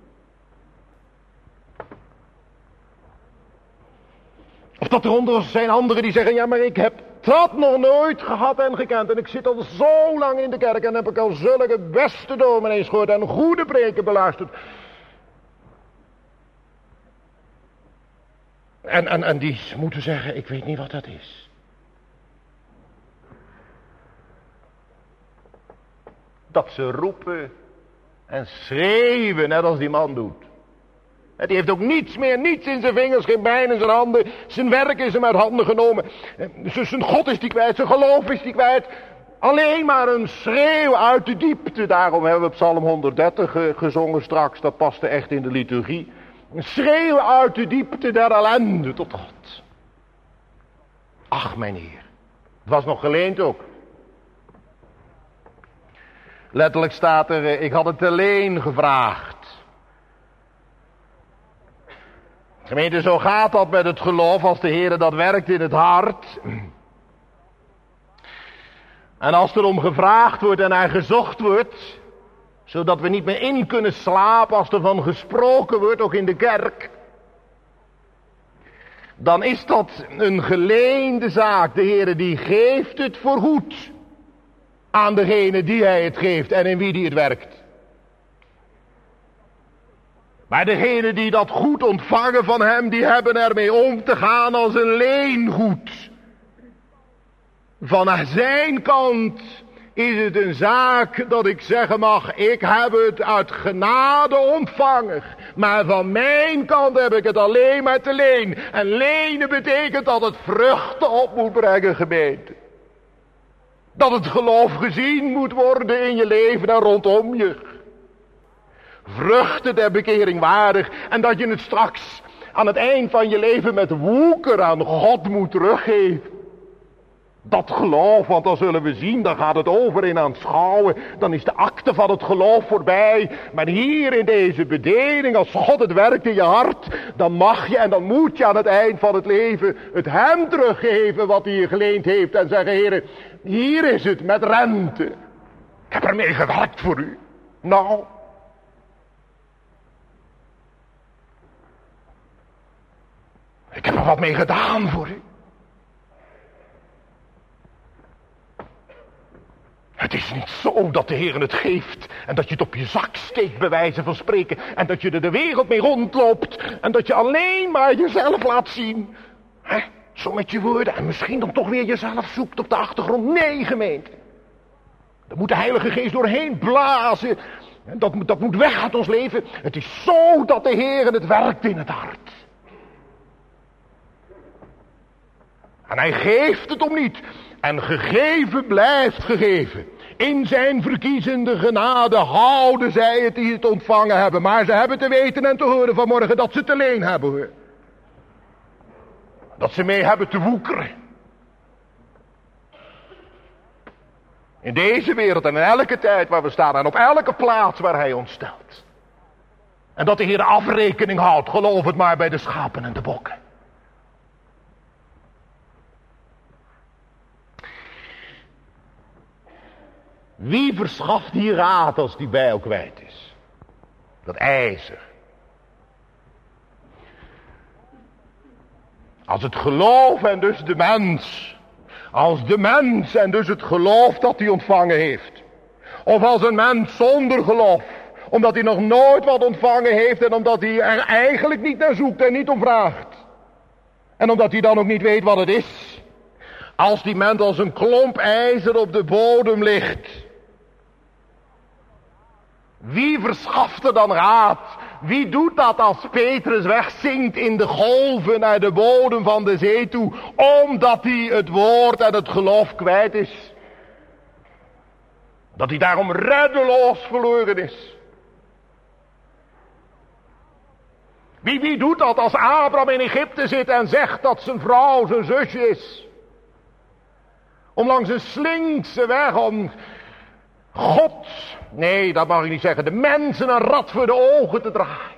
Of dat er onder zijn anderen die zeggen: ja, maar ik heb dat nog nooit gehad en gekend. En ik zit al zo lang in de kerk en heb ik al zulke beste dominees gehoord en goede preken beluisterd. En die moeten zeggen: ik weet niet wat dat is. Dat ze roepen en schreeuwen, net als die man doet. Die heeft ook niets meer, niets in zijn vingers, geen pijn in zijn handen. Zijn werk is hem uit handen genomen. Zijn God is die kwijt, zijn geloof is die kwijt. Alleen maar een schreeuw uit de diepte. Daarom hebben we Psalm 130 gezongen straks, dat paste echt in de liturgie. Een schreeuw uit de diepte der ellende tot God. Ach, mijn Heer. Het was nog geleend ook. Letterlijk staat er: ik had het te leen gevraagd. Gemeente, zo gaat dat met het geloof als de Heer dat werkt in het hart. En als er om gevraagd wordt en er gezocht wordt, zodat we niet meer in kunnen slapen als er van gesproken wordt, ook in de kerk, dan is dat een geleende zaak. De Heer die geeft het voorgoed aan degene die hij het geeft en in wie die het werkt. Maar degenen die dat goed ontvangen van hem, die hebben ermee om te gaan als een leengoed. Van zijn kant is het een zaak dat ik zeggen mag: ik heb het uit genade ontvangen. Maar van mijn kant heb ik het alleen maar te leen. En lenen betekent dat het vruchten op moet brengen, gemeente. Dat het geloof gezien moet worden in je leven en rondom je. Vruchten der bekering waardig. En dat je het straks aan het eind van je leven met woeker aan God moet teruggeven. Dat geloof, want dan zullen we zien, dan gaat het over in aanschouwen. Dan is de akte van het geloof voorbij. Maar hier in deze bedeling, als God het werkt in je hart, dan mag je en dan moet je aan het eind van het leven het hem teruggeven wat hij je geleend heeft. En zeggen: Heer, hier is het met rente. Ik heb ermee gewerkt voor u. Nou, ik heb er wat mee gedaan voor u. Het is niet zo dat de Heer het geeft en dat je het op je zak steekt, bij wijze van spreken, en dat je er de wereld mee rondloopt en dat je alleen maar jezelf laat zien. Zo met je woorden en misschien dan toch weer jezelf zoekt op de achtergrond. Nee, gemeente. Daar moet de Heilige Geest doorheen blazen. Dat moet weg uit ons leven. Het is zo dat de Heer het werkt in het hart. En hij geeft het om niet. En gegeven blijft gegeven. In zijn verkiezende genade houden zij het die het ontvangen hebben. Maar ze hebben te weten en te horen vanmorgen dat ze het alleen hebben, hoor. Dat ze mee hebben te woekeren. In deze wereld en in elke tijd waar we staan en op elke plaats waar hij ons stelt. En dat de Heer afrekening houdt, geloof het maar, bij de schapen en de bokken. Wie verschaft die raad als die bijl kwijt is? Dat ijzer. Als het geloof en dus de mens. Als de mens en dus het geloof dat hij ontvangen heeft. Of als een mens zonder geloof. Omdat hij nog nooit wat ontvangen heeft en omdat hij er eigenlijk niet naar zoekt en niet om vraagt. En omdat hij dan ook niet weet wat het is. Als die mens als een klomp ijzer op de bodem ligt. Wie verschaft er dan raad? Wie doet dat als Petrus wegzinkt in de golven naar de bodem van de zee toe, omdat hij het woord en het geloof kwijt is? Dat hij daarom reddeloos verloren is. Wie doet dat als Abraham in Egypte zit en zegt dat zijn vrouw zijn zusje is? Om langs een slinkse weg om God, nee dat mag ik niet zeggen, de mensen een rad voor de ogen te draaien.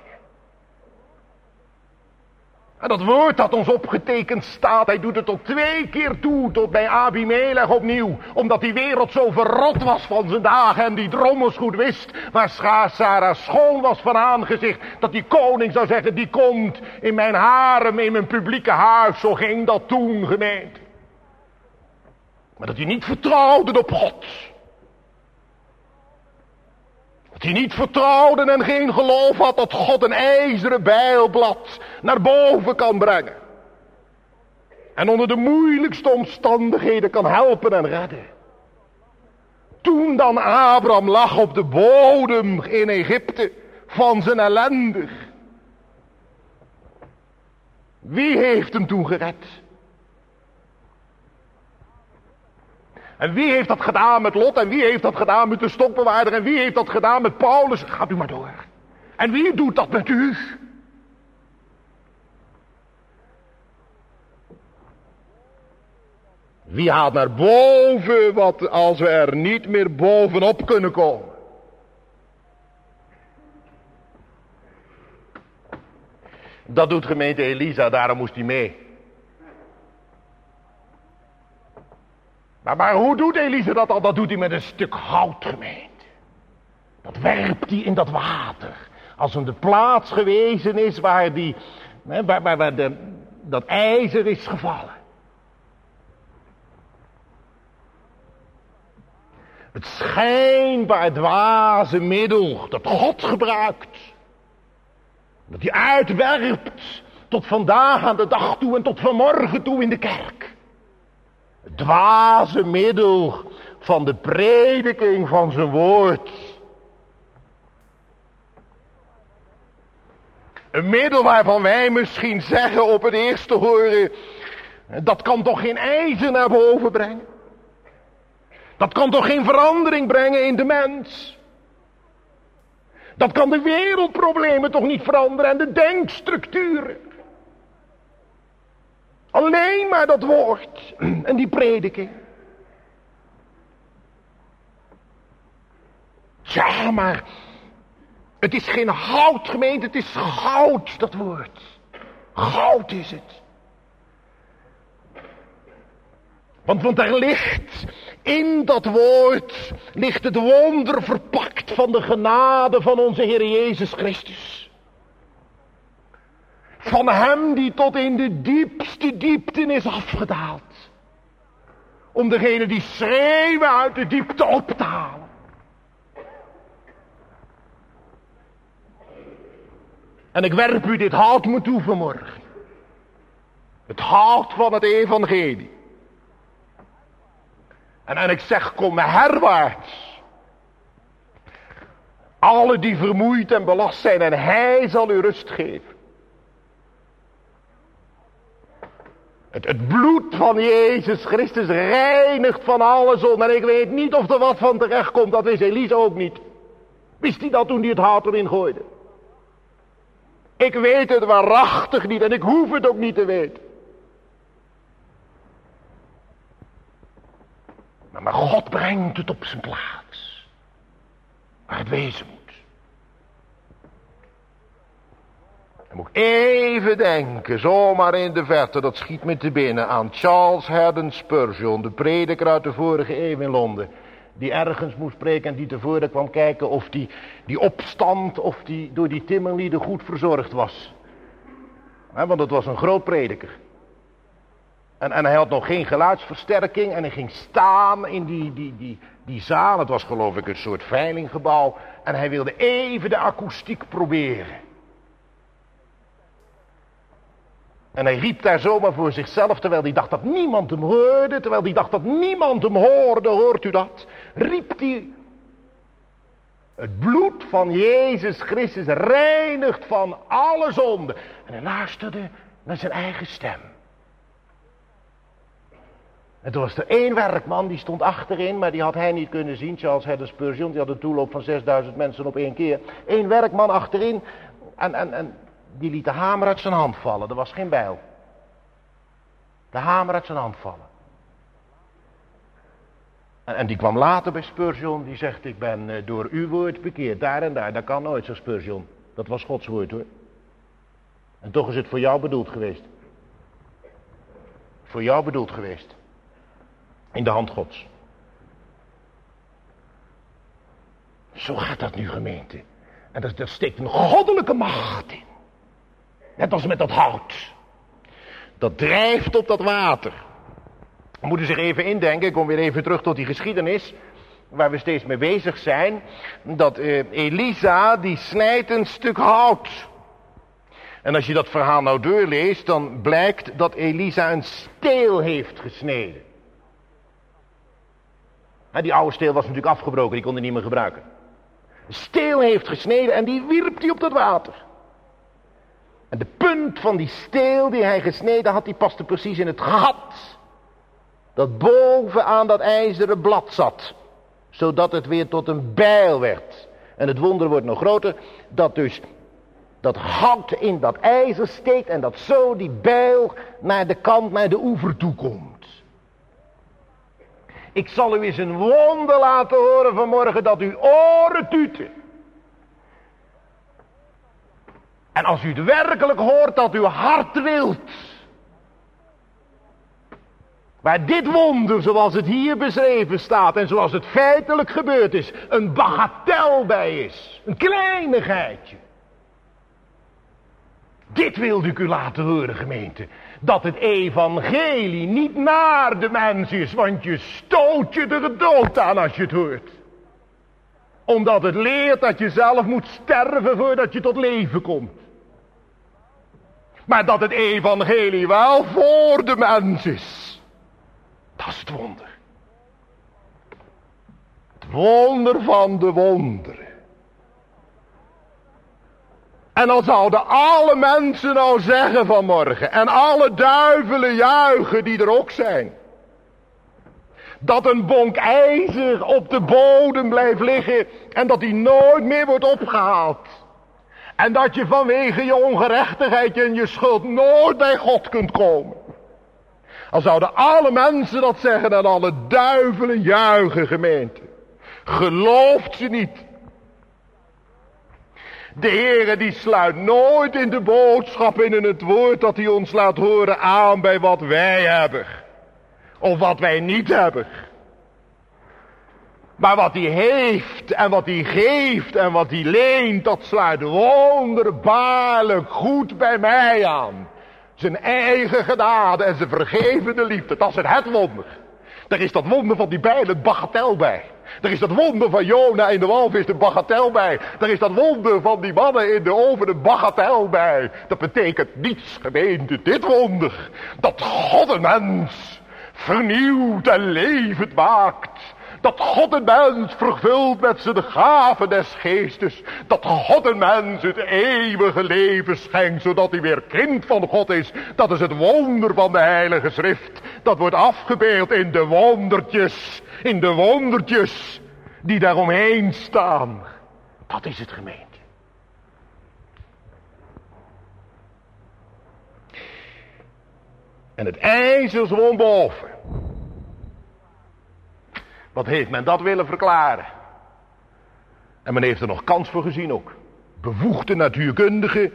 En dat woord dat ons opgetekend staat, hij doet het tot 2 keer toe, tot bij Abimelech opnieuw. Omdat die wereld zo verrot was van zijn dagen en die drommels goed wist, waar Sarah schoon was van aangezicht, dat die koning zou zeggen, die komt in mijn harem, in mijn publieke huis. Zo ging dat toen, gemeente. Maar dat hij niet vertrouwde op God. Dat hij niet vertrouwde en geen geloof had dat God een ijzeren bijlblad naar boven kan brengen. En onder de moeilijkste omstandigheden kan helpen en redden. Toen dan Abraham lag op de bodem in Egypte van zijn ellendig. Wie heeft hem toen gered? En wie heeft dat gedaan met Lot? En wie heeft dat gedaan met de stokbewaarder? En wie heeft dat gedaan met Paulus? Gaat u maar door. En wie doet dat met u? Wie haalt naar boven wat als we er niet meer bovenop kunnen komen? Dat doet gemeente Elisa, daarom moest hij mee. Maar hoe doet Elisa dat al? Dat doet hij met een stuk hout, gemeente. Dat werpt hij in dat water. Als hem de plaats gewezen is waar dat ijzer is gevallen. Het schijnbaar dwaze middel dat God gebruikt. Dat hij uitwerpt tot vandaag aan de dag toe en tot vanmorgen toe in de kerk. Het dwaze middel van de prediking van zijn woord. Een middel waarvan wij misschien zeggen op het eerste horen, dat kan toch geen ijzer naar boven brengen? Dat kan toch geen verandering brengen in de mens? Dat kan de wereldproblemen toch niet veranderen en de denkstructuren? Alleen maar dat woord en die prediking. Ja, maar het is geen hout, gemeente, het is goud, dat woord. Goud is het. Want er ligt, in dat woord, ligt het wonder verpakt van de genade van onze Heer Jezus Christus. Van hem die tot in de diepste diepten is afgedaald. Om degene die schreeuwen uit de diepte op te halen. En ik werp u dit hout me toe vanmorgen. Het hout van het evangelie. En ik zeg, kom herwaarts. Alle die vermoeid en belast zijn en hij zal u rust geven. Het bloed van Jezus Christus reinigt van alle zonde. En ik weet niet of er wat van terecht komt. Dat wist Elisa ook niet. Wist hij dat toen hij het hout erin gooide? Ik weet het waarachtig niet en ik hoef het ook niet te weten. Maar God brengt het op zijn plaats. Waar het wezen moet. Dan moet ik even denken, zomaar in de verte, dat schiet me te binnen, aan Charles Haddon Spurgeon, de prediker uit de vorige eeuw in Londen. Die ergens moest spreken en die tevoren kwam kijken of die opstand, of die door die timmerlieden goed verzorgd was. Want het was een groot prediker. En hij had nog geen geluidsversterking en hij ging staan in die zaal. Het was geloof ik een soort veilinggebouw. En hij wilde even de akoestiek proberen. En hij riep daar zomaar voor zichzelf, terwijl hij dacht dat niemand hem hoorde. Terwijl hij dacht dat niemand hem hoorde, hoort u dat? Riep hij: het bloed van Jezus Christus reinigt van alle zonde. En hij luisterde naar zijn eigen stem. En toen was er één werkman, die stond achterin, maar die had hij niet kunnen zien. Charles Haddon Spurgeon, die had een toeloop van 6000 mensen op één keer. Eén werkman achterin en die liet de hamer uit zijn hand vallen. Er was geen bijl. De hamer uit zijn hand vallen. En die kwam later bij Spurgeon, die zegt: ik ben door uw woord bekeerd, daar en daar. Dat kan nooit, zegt Spurgeon. Dat was Gods woord hoor. En toch is het voor jou bedoeld geweest. Voor jou bedoeld geweest. In de hand Gods. Zo gaat dat nu, gemeente. En daar steekt een goddelijke macht in. Net als met dat hout. Dat drijft op dat water. We moeten zich even indenken, ik kom weer even terug tot die geschiedenis, waar we steeds mee bezig zijn. Dat Elisa, die snijdt een stuk hout. En als je dat verhaal nou doorleest, dan blijkt dat Elisa een steel heeft gesneden. Die oude steel was natuurlijk afgebroken, die kon hij niet meer gebruiken. Een steel heeft gesneden en die wierp hij op dat water. En de punt van die steel die hij gesneden had, die paste precies in het gat dat bovenaan dat ijzeren blad zat. Zodat het weer tot een bijl werd. En het wonder wordt nog groter, dat dus dat hout in dat ijzer steekt en dat zo die bijl naar de kant, naar de oever toe komt. Ik zal u eens een wonder laten horen vanmorgen, dat uw oren tuten. En als u het werkelijk hoort, dat uw hart trilt. Waar dit wonder, zoals het hier beschreven staat en zoals het feitelijk gebeurd is, een bagatel bij is. Een kleinigheidje. Dit wilde ik u laten horen, gemeente. Dat het evangelie niet naar de mens is, want je stoot je er dood aan als je het hoort. Omdat het leert dat je zelf moet sterven voordat je tot leven komt. Maar dat het evangelie wel voor de mens is. Dat is het wonder. Het wonder van de wonderen. En dan zouden alle mensen nou zeggen vanmorgen, en alle duivelen juichen die er ook zijn, dat een bonk ijzer op de bodem blijft liggen en dat die nooit meer wordt opgehaald. En dat je vanwege je ongerechtigheid en je schuld nooit bij God kunt komen. Al zouden alle mensen dat zeggen en alle duivelen juichen, gemeente. Gelooft ze niet. De Heere die sluit nooit in de boodschap en in het woord dat hij ons laat horen aan bij wat wij hebben. Of wat wij niet hebben. Maar wat hij heeft en wat hij geeft en wat hij leent, dat sluit wonderbaarlijk goed bij mij aan. Zijn eigen genade en zijn vergevende liefde, dat is het wonder. Daar is dat wonder van die bijl, het bagatel bij. Daar is dat wonder van Jona in de walvis, de bagatel bij. Daar is dat wonder van die mannen in de oven, de bagatel bij. Dat betekent niets, gemeente, dit wonder. Dat God een mens vernieuwd en levend maakt. Dat God een mens vervult met zijn gaven des geestes. Dat God een mens het eeuwige leven schenkt, zodat hij weer kind van God is. Dat is het wonder van de Heilige Schrift. Dat wordt afgebeeld in de wondertjes. In de wondertjes die daaromheen staan. Dat is het, gemeente. En het ijzer zwom boven. Wat heeft men dat willen verklaren? En men heeft er nog kans voor gezien ook. Bevoegde natuurkundigen.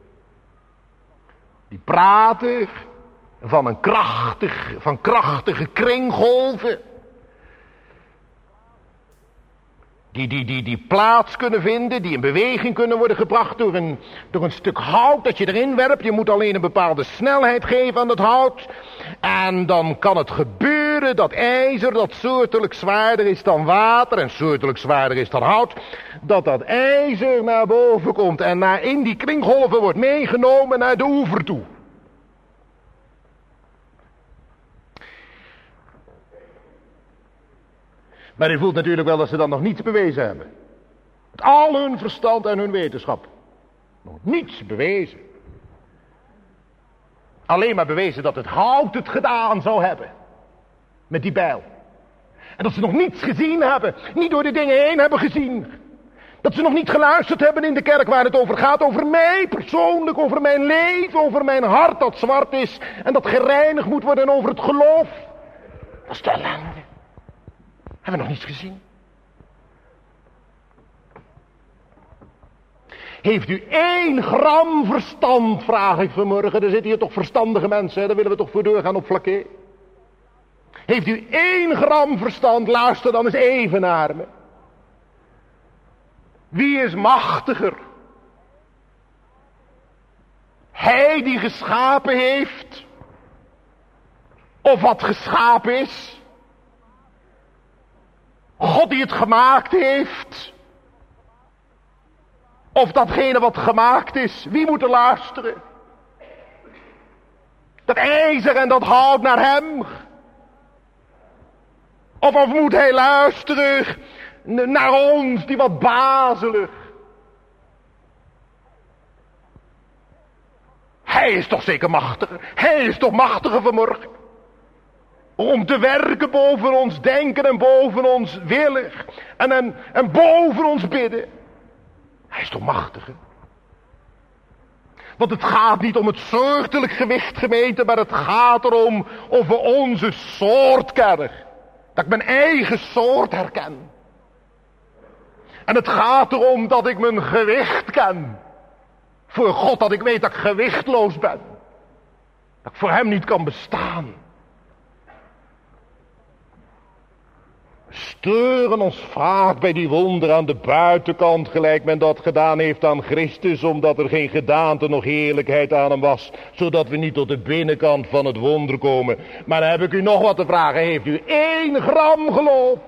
Die praten van krachtige kringgolven. Die plaats kunnen vinden, die in beweging kunnen worden gebracht door een stuk hout dat je erin werpt. Je moet alleen een bepaalde snelheid geven aan het hout. En dan kan het gebeuren dat ijzer, dat soortelijk zwaarder is dan water en soortelijk zwaarder is dan hout, dat ijzer naar boven komt en in die kringgolven wordt meegenomen naar de oever toe. Maar u voelt natuurlijk wel dat ze dan nog niets bewezen hebben. Met al hun verstand en hun wetenschap. Nog niets bewezen. Alleen maar bewezen dat het hout het gedaan zou hebben. Met die bijl. En dat ze nog niets gezien hebben. Niet door de dingen heen hebben gezien. Dat ze nog niet geluisterd hebben in de kerk waar het over gaat. Over mij persoonlijk, over mijn leven, over mijn hart dat zwart is. En dat gereinigd moet worden over het geloof. Dat is de ellende. Hebben we nog niets gezien? Heeft u 1 gram verstand, vraag ik vanmorgen. Er zitten hier toch verstandige mensen, hè? Daar willen we toch voor doorgaan op Flaké. Heeft u 1 gram verstand, luister dan eens even naar me. Wie is machtiger? Hij die geschapen heeft? Of wat geschapen is? God die het gemaakt heeft? Of datgene wat gemaakt is? Wie moet er luisteren? Dat ijzer en dat hout naar hem? Of moet hij luisteren naar ons die wat bazelig? Hij is toch zeker machtiger? Hij is toch machtiger vanmorgen? Om te werken boven ons denken en boven ons willen. En boven ons bidden. Hij is toch machtiger? Want het gaat niet om het soortelijk gewicht, gemeente, maar het gaat erom of we onze soort kennen. Dat ik mijn eigen soort herken. En het gaat erom dat ik mijn gewicht ken. Voor God, dat ik weet dat ik gewichtloos ben. Dat ik voor hem niet kan bestaan. We steuren ons vaak bij die wonderen aan de buitenkant, gelijk men dat gedaan heeft aan Christus, omdat er geen gedaante nog heerlijkheid aan hem was, zodat we niet tot de binnenkant van het wonder komen. Maar dan heb ik u nog wat te vragen. Heeft u 1 gram geloof?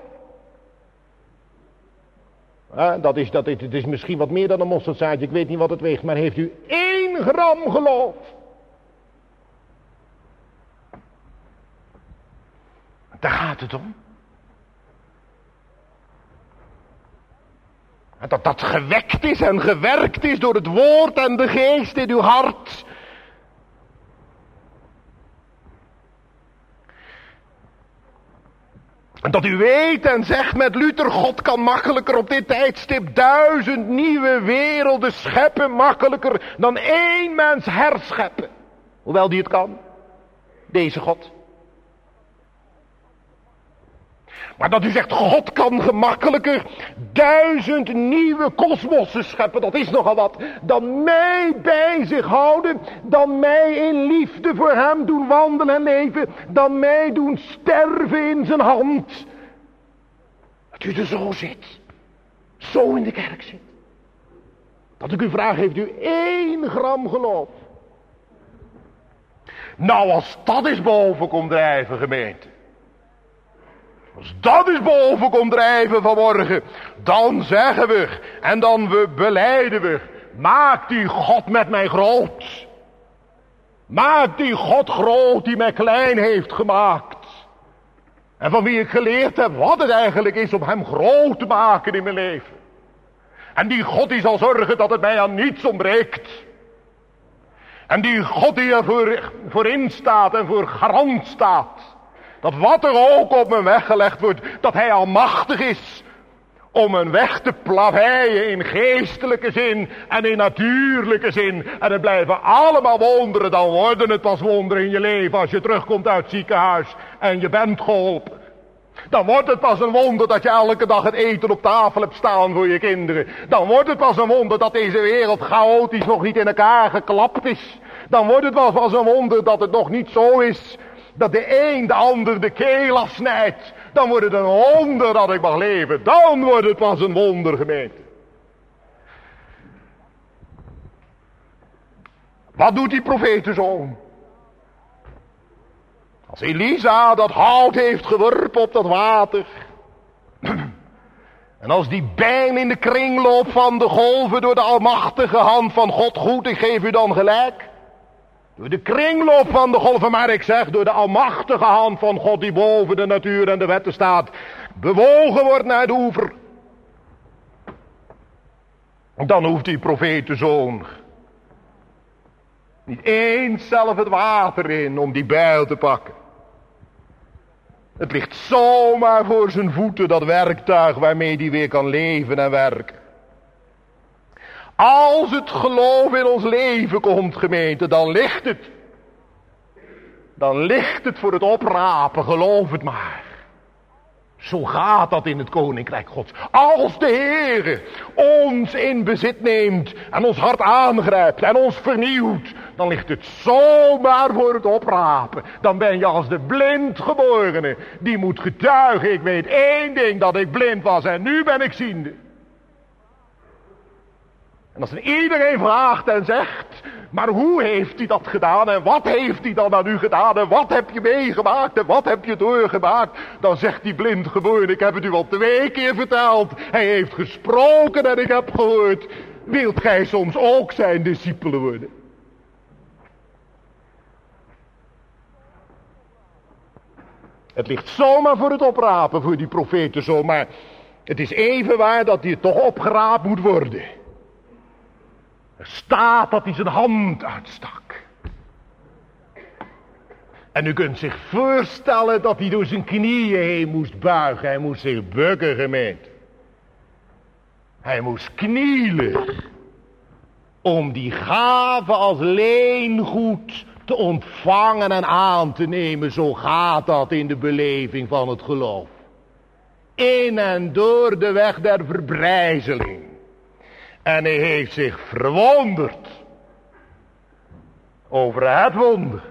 Het is misschien wat meer dan een mosterdzaadje, ik weet niet wat het weegt, maar heeft u 1 gram geloof? Daar gaat het om. Dat gewekt is en gewerkt is door het woord en de geest in uw hart. En dat u weet en zegt met Luther, God kan makkelijker op dit tijdstip 1000 nieuwe werelden scheppen, makkelijker dan 1 mens herscheppen. Hoewel die het kan, deze God. Maar dat u zegt, God kan gemakkelijker 1000 nieuwe kosmossen scheppen, dat is nogal wat, dan mij bij zich houden, dan mij in liefde voor hem doen wandelen en leven, dan mij doen sterven in zijn hand. Dat u er zo zit, zo in de kerk zit. Dat ik u vraag, heeft u 1 gram geloof? Nou, als dat eens boven komt drijven, gemeente. Als dat eens boven komt drijven vanmorgen, dan zeggen we en dan belijden we, maak die God met mij groot. Maak die God groot die mij klein heeft gemaakt. En van wie ik geleerd heb wat het eigenlijk is om hem groot te maken in mijn leven. En die God die zal zorgen dat het mij aan niets ontbreekt. En die God die er voorin staat en voor garant staat. Dat wat er ook op mijn weg gelegd wordt, dat hij almachtig is. Om een weg te plaveien in geestelijke zin en in natuurlijke zin. En het blijven allemaal wonderen, dan worden het pas wonderen in je leven als je terugkomt uit het ziekenhuis en je bent geholpen. Dan wordt het pas een wonder dat je elke dag het eten op tafel hebt staan voor je kinderen. Dan wordt het pas een wonder dat deze wereld chaotisch nog niet in elkaar geklapt is. Dan wordt het pas een wonder dat het nog niet zo is dat de een de ander de keel afsnijdt. Dan wordt het een wonder dat ik mag leven. Dan wordt het pas een wonder, gemeente. Wat doet die profetenzoon? Als Elisa dat hout heeft geworpen op dat water. En als die bijen in de kringloop van de golven door de almachtige hand van God, goed, ik geef u dan gelijk. Door de kringloop van de golven, maar ik zeg door de almachtige hand van God die boven de natuur en de wetten staat, bewogen wordt naar de oever. Dan hoeft die profetenzoon niet eens zelf het water in om die bijl te pakken. Het ligt zomaar voor zijn voeten, dat werktuig waarmee hij weer kan leven en werken. Als het geloof in ons leven komt, gemeente, dan ligt het. Dan ligt het voor het oprapen, geloof het maar. Zo gaat dat in het koninkrijk Gods. Als de Heere ons in bezit neemt en ons hart aangrijpt en ons vernieuwt, dan ligt het zomaar voor het oprapen. Dan ben je als de blindgeborene die moet getuigen. Ik weet één ding, dat ik blind was en nu ben ik ziende. En als dan iedereen vraagt en zegt, maar hoe heeft hij dat gedaan en wat heeft hij dan aan u gedaan en wat heb je meegemaakt en wat heb je doorgemaakt, dan zegt die blindgeborene, ik heb het u al 2 keer verteld, hij heeft gesproken en ik heb gehoord. Wilt gij soms ook zijn discipelen worden? Het ligt zomaar voor het oprapen voor die profeten zo, maar het is even waar dat hij toch opgeraapt moet worden. Er staat dat hij zijn hand uitstak. En u kunt zich voorstellen dat hij door zijn knieën heen moest buigen. Hij moest zich bukken, gemeente. Hij moest knielen. Om die gave als leengoed te ontvangen en aan te nemen. Zo gaat dat in de beleving van het geloof. In en door de weg der verbrijzeling. En hij heeft zich verwonderd over het wonder.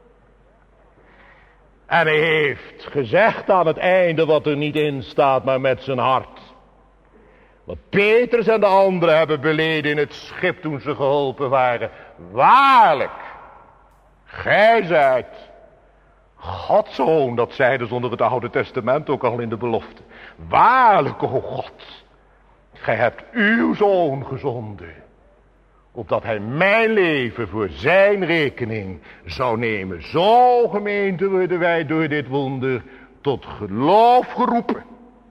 En hij heeft gezegd aan het einde wat er niet in staat, maar met zijn hart. Wat Petrus en de anderen hebben beleden in het schip toen ze geholpen waren. Waarlijk, gij zijt Gods zoon, dat zeiden ze onder het Oude Testament ook al in de belofte. Waarlijk, o God. Gij hebt uw zoon gezonden, opdat hij mijn leven voor zijn rekening zou nemen. Zo, gemeente, worden wij door dit wonder tot geloof geroepen.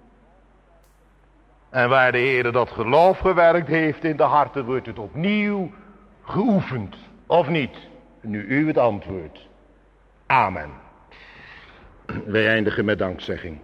En waar de Heer dat geloof gewerkt heeft in de harten, wordt het opnieuw geoefend, of niet? Nu u het antwoord. Amen. Wij eindigen met dankzegging.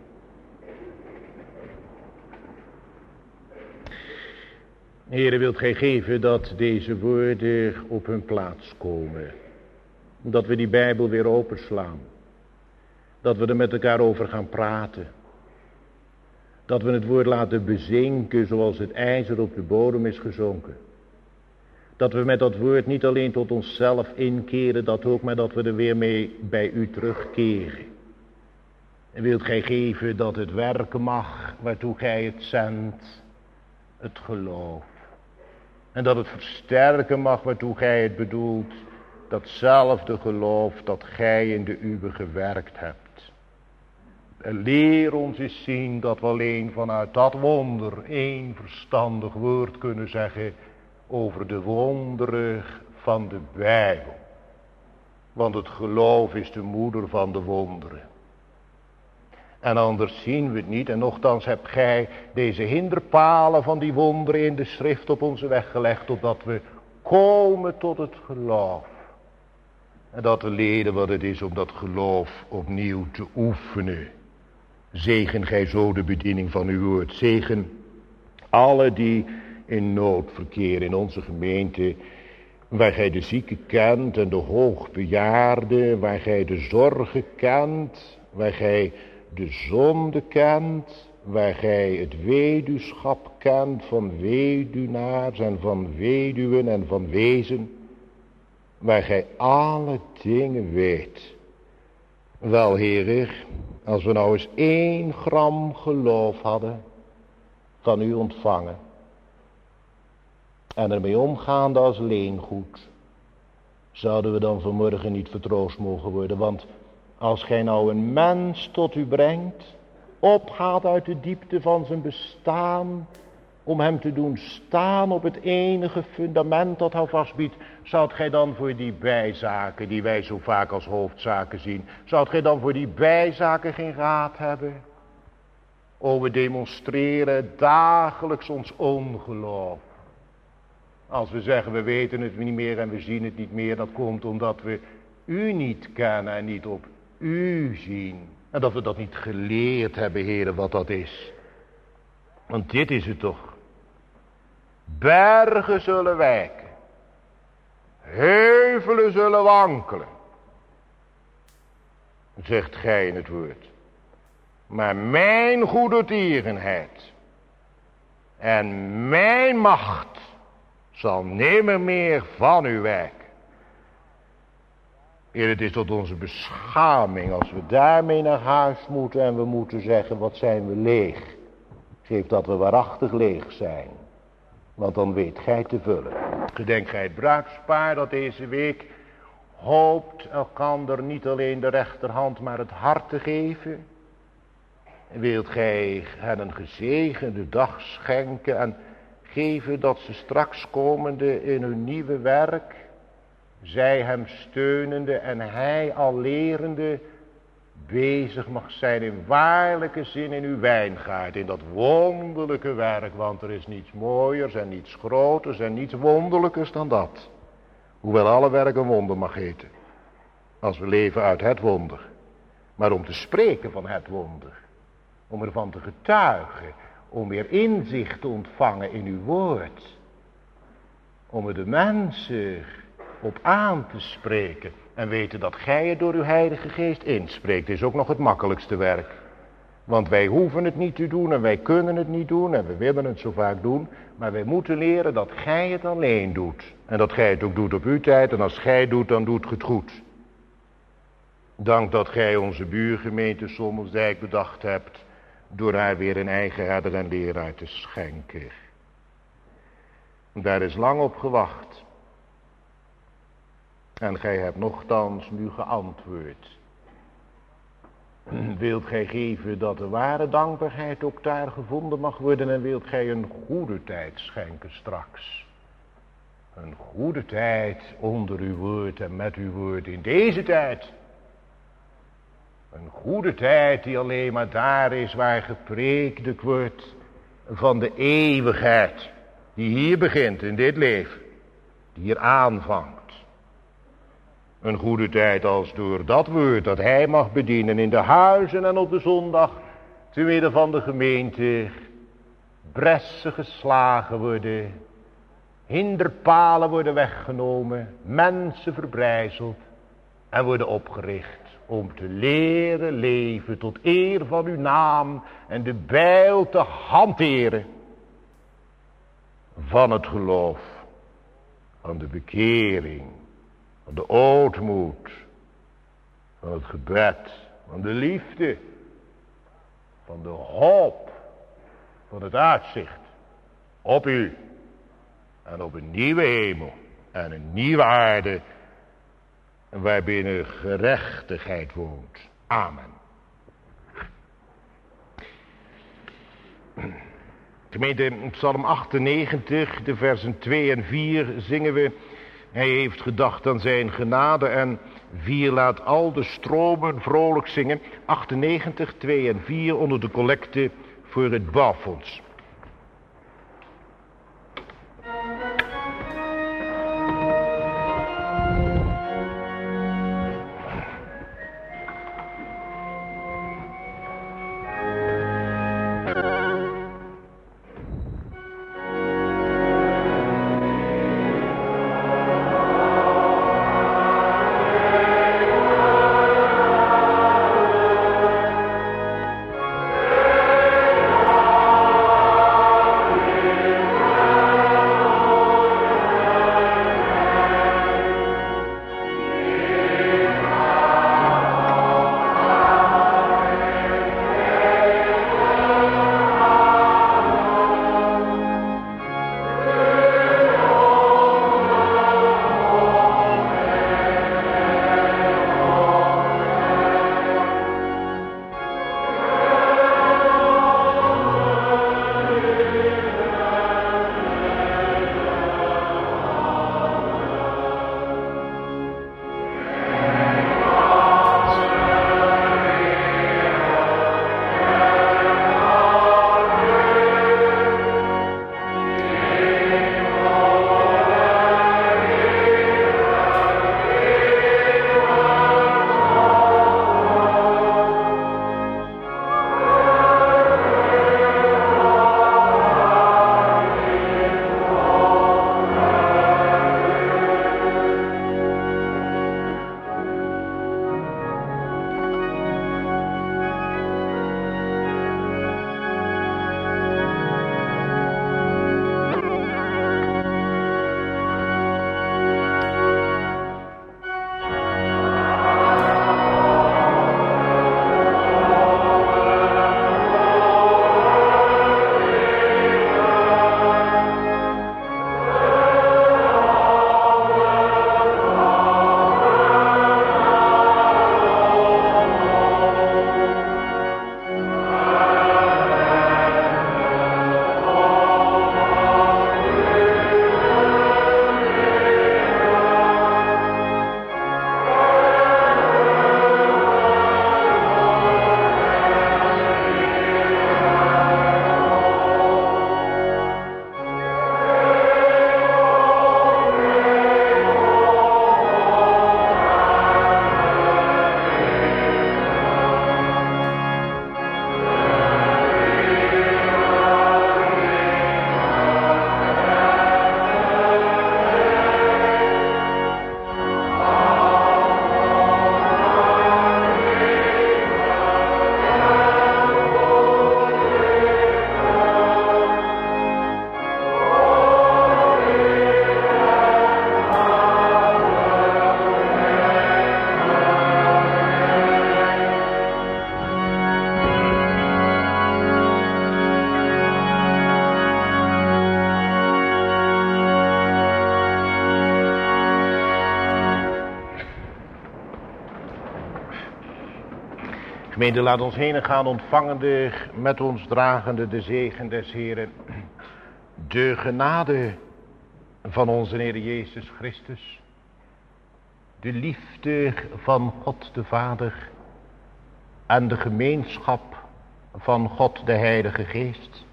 Heere, wilt gij geven dat deze woorden op hun plaats komen. Dat we die Bijbel weer openslaan. Dat we er met elkaar over gaan praten. Dat we het woord laten bezinken zoals het ijzer op de bodem is gezonken. Dat we met dat woord niet alleen tot onszelf inkeren, dat ook, maar dat we er weer mee bij u terugkeren. En wilt gij geven dat het werken mag waartoe gij het zendt, het geloof. En dat het versterken mag waartoe gij het bedoelt, datzelfde geloof dat gij in de uwe gewerkt hebt. En leer ons eens zien dat we alleen vanuit dat wonder één verstandig woord kunnen zeggen over de wonderen van de Bijbel. Want het geloof is de moeder van de wonderen. En anders zien we het niet. En nochtans hebt gij deze hinderpalen van die wonderen in de schrift op onze weg gelegd, opdat we komen tot het geloof. En dat we leren wat het is om dat geloof opnieuw te oefenen. Zegen gij zo de bediening van uw woord. Zegen alle die in nood verkeren in onze gemeente. Waar gij de zieken kent en de hoogbejaarden. Waar gij de zorgen kent. Waar gij de zonde kent. Waar gij het weduwschap kent van weduwnaars en van weduwen en van wezen. Waar gij alle dingen weet. Wel, Heer, als we nou eens 1 gram geloof hadden van u ontvangen en ermee omgaande als leengoed, zouden we dan vanmorgen niet vertroost mogen worden. Want als gij nou een mens tot u brengt, opgaat uit de diepte van zijn bestaan, om hem te doen staan op het enige fundament dat hij vastbiedt, zoudt gij dan voor die bijzaken, die wij zo vaak als hoofdzaken zien, zoudt gij dan voor die bijzaken geen raad hebben? O, we demonstreren dagelijks ons ongeloof. Als we zeggen we weten het niet meer en we zien het niet meer, dat komt omdat we u niet kennen en niet op u zien. En dat we dat niet geleerd hebben, heren, wat dat is. Want dit is het toch. Bergen zullen wijken. Heuvelen zullen wankelen. Zegt gij in het woord. Maar mijn goede tierenheid en mijn macht zal nimmer meer van u wijken. Heer, het is tot onze beschaming als we daarmee naar huis moeten en we moeten zeggen, wat zijn we leeg. Geef dat we waarachtig leeg zijn. Want dan weet gij te vullen. Gedenk gij het bruidspaar dat deze week hoopt elkander niet alleen de rechterhand maar het hart te geven. Wilt gij hen een gezegende dag schenken en geven dat ze straks komende in hun nieuwe werk, zij hem steunende en hij al lerende, bezig mag zijn in waarlijke zin in uw wijngaard, in dat wonderlijke werk, want er is niets mooiers en niets groters en niets wonderlijkers dan dat. Hoewel alle werk een wonder mag heten, als we leven uit het wonder. Maar om te spreken van het wonder, om ervan te getuigen, om weer inzicht te ontvangen in uw woord, om er de mensen op aan te spreken en weten dat gij het door uw Heilige Geest inspreekt, is ook nog het makkelijkste werk. Want wij hoeven het niet te doen en wij kunnen het niet doen en we willen het zo vaak doen, maar wij moeten leren dat gij het alleen doet. En dat gij het ook doet op uw tijd en als gij doet, dan doet het goed. Dank dat gij onze buurgemeente Sommelsdijk bedacht hebt door haar weer een eigen herder en leraar te schenken. Daar is lang op gewacht. En gij hebt nochtans nu geantwoord. Wilt gij geven dat de ware dankbaarheid ook daar gevonden mag worden en wilt gij een goede tijd schenken straks. Een goede tijd onder uw woord en met uw woord in deze tijd. Een goede tijd die alleen maar daar is waar gepreekt wordt van de eeuwigheid. Die hier begint in dit leven. Die hier aanvangt. Een goede tijd als door dat woord dat hij mag bedienen in de huizen en op de zondag. Te midden van de gemeente. Bressen geslagen worden. Hinderpalen worden weggenomen. Mensen verbrijzeld. En worden opgericht. Om te leren leven tot eer van uw naam. En de bijl te hanteren. Van het geloof. Van de bekering. Van de ootmoed. Van het gebed. Van de liefde. Van de hoop. Van het uitzicht. Op u. En op een nieuwe hemel. En een nieuwe aarde. Waarbinnen gerechtigheid woont. Amen. Gemeente, Psalm 98, de versen 2 en 4 zingen we. Hij heeft gedacht aan zijn genade. En 4, laat al de stromen vrolijk zingen. 98, 2 en 4 onder de collecte voor het bouwfonds. Gemeente, laat ons heen gaan ontvangende, met ons dragende de zegen des Heeren. De genade van onze Heer Jezus Christus. De liefde van God de Vader. En de gemeenschap van God de Heilige Geest.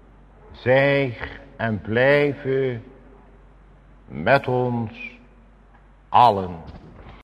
Zij en blijven met ons allen.